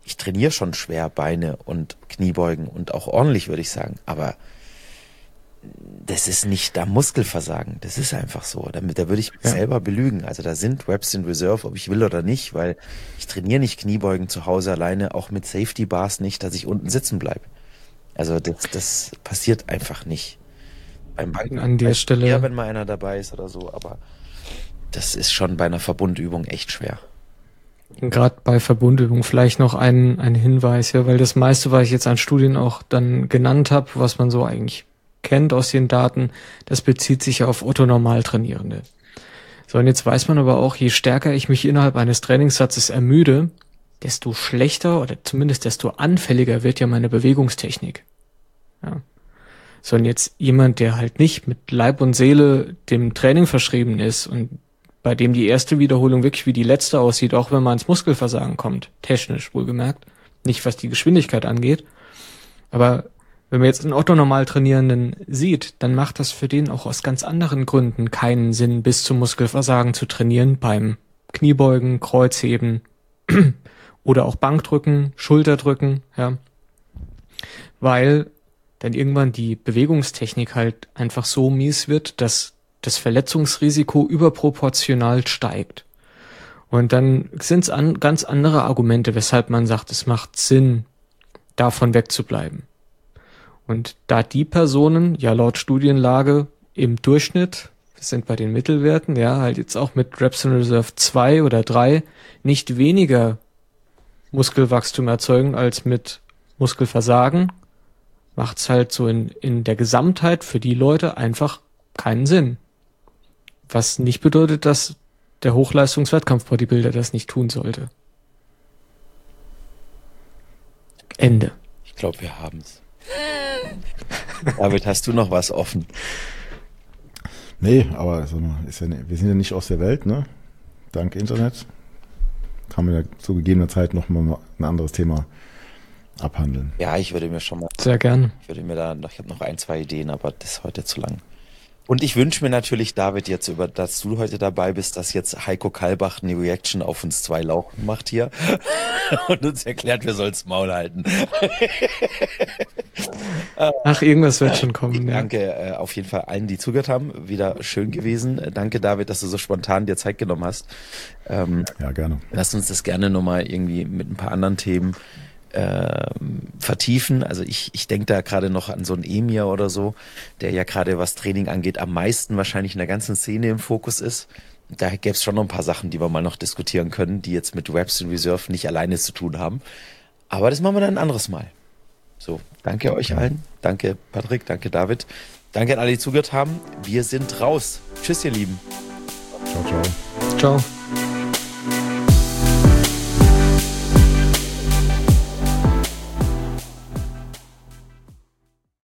ich trainiere schon schwer Beine und Kniebeugen und auch ordentlich, würde ich sagen. Aber das ist nicht da Muskelversagen. Das ist einfach so. Da würde ich mich selber belügen. Also da sind Reps in Reserve, ob ich will oder nicht, weil ich trainiere nicht Kniebeugen zu Hause alleine, auch mit Safety Bars nicht, dass ich unten sitzen bleibe. Also das passiert einfach nicht. Beim Banken an der Stelle, eher, wenn mal einer dabei ist oder so, aber das ist schon bei einer Verbundübung echt schwer. Gerade bei Verbundübung vielleicht noch ein Hinweis, ja, weil das meiste, was ich jetzt an Studien auch dann genannt habe, was man so eigentlich kennt aus den Daten, das bezieht sich ja auf Otto-Normal-Trainierende. So, und jetzt weiß man aber auch, je stärker ich mich innerhalb eines Trainingssatzes ermüde, desto schlechter oder zumindest desto anfälliger wird ja meine Bewegungstechnik. Ja. So, und jetzt jemand, der halt nicht mit Leib und Seele dem Training verschrieben ist und bei dem die erste Wiederholung wirklich wie die letzte aussieht, auch wenn man ins Muskelversagen kommt, technisch wohlgemerkt, nicht was die Geschwindigkeit angeht, aber wenn man jetzt einen Otto-Normal-Trainierenden sieht, dann macht das für den auch aus ganz anderen Gründen keinen Sinn, bis zum Muskelversagen zu trainieren, beim Kniebeugen, Kreuzheben oder auch Bankdrücken, Schulterdrücken, ja, weil dann irgendwann die Bewegungstechnik halt einfach so mies wird, dass das Verletzungsrisiko überproportional steigt. Und dann sind es ganz andere Argumente, weshalb man sagt, es macht Sinn, davon wegzubleiben. Und da die Personen ja laut Studienlage im Durchschnitt, wir sind bei den Mittelwerten, ja, halt jetzt auch mit Reps in Reserve 2 oder 3 nicht weniger Muskelwachstum erzeugen als mit Muskelversagen, macht es halt so in der Gesamtheit für die Leute einfach keinen Sinn. Was nicht bedeutet, dass der Hochleistungs-Wettkampf-Bodybuilder das nicht tun sollte. Ende. Ich glaube, wir haben's. David, hast du noch was offen? Nee, aber wir sind ja nicht aus der Welt, ne? Dank Internet kann man ja zu gegebener Zeit noch mal ein anderes Thema abhandeln. Ja, ich würde mir schon mal... Sehr gerne. Ich habe noch 1, 2 Ideen, aber das ist heute zu lang. Und ich wünsche mir natürlich, David, jetzt dass du heute dabei bist, dass jetzt Heiko Kalbach eine Reaction auf uns 2 Lauchen macht hier und uns erklärt, wir sollen's Maul halten. Ach, irgendwas wird schon kommen. Danke auf jeden Fall allen, die zugehört haben. Wieder schön gewesen. Danke, David, dass du so spontan dir Zeit genommen hast. Ja, gerne. Lass uns das gerne nochmal irgendwie mit ein paar anderen Themen vertiefen. Also ich denke da gerade noch an so einen Emir oder so, der ja gerade was Training angeht, am meisten wahrscheinlich in der ganzen Szene im Fokus ist. Da gäbe es schon noch ein paar Sachen, die wir mal noch diskutieren können, die jetzt mit Reps in Reserve nicht alleine zu tun haben. Aber das machen wir dann ein anderes Mal. So, danke euch allen. Danke Patrick, danke David. Danke an alle, die zugehört haben. Wir sind raus. Tschüss, ihr Lieben. Ciao, ciao. Ciao.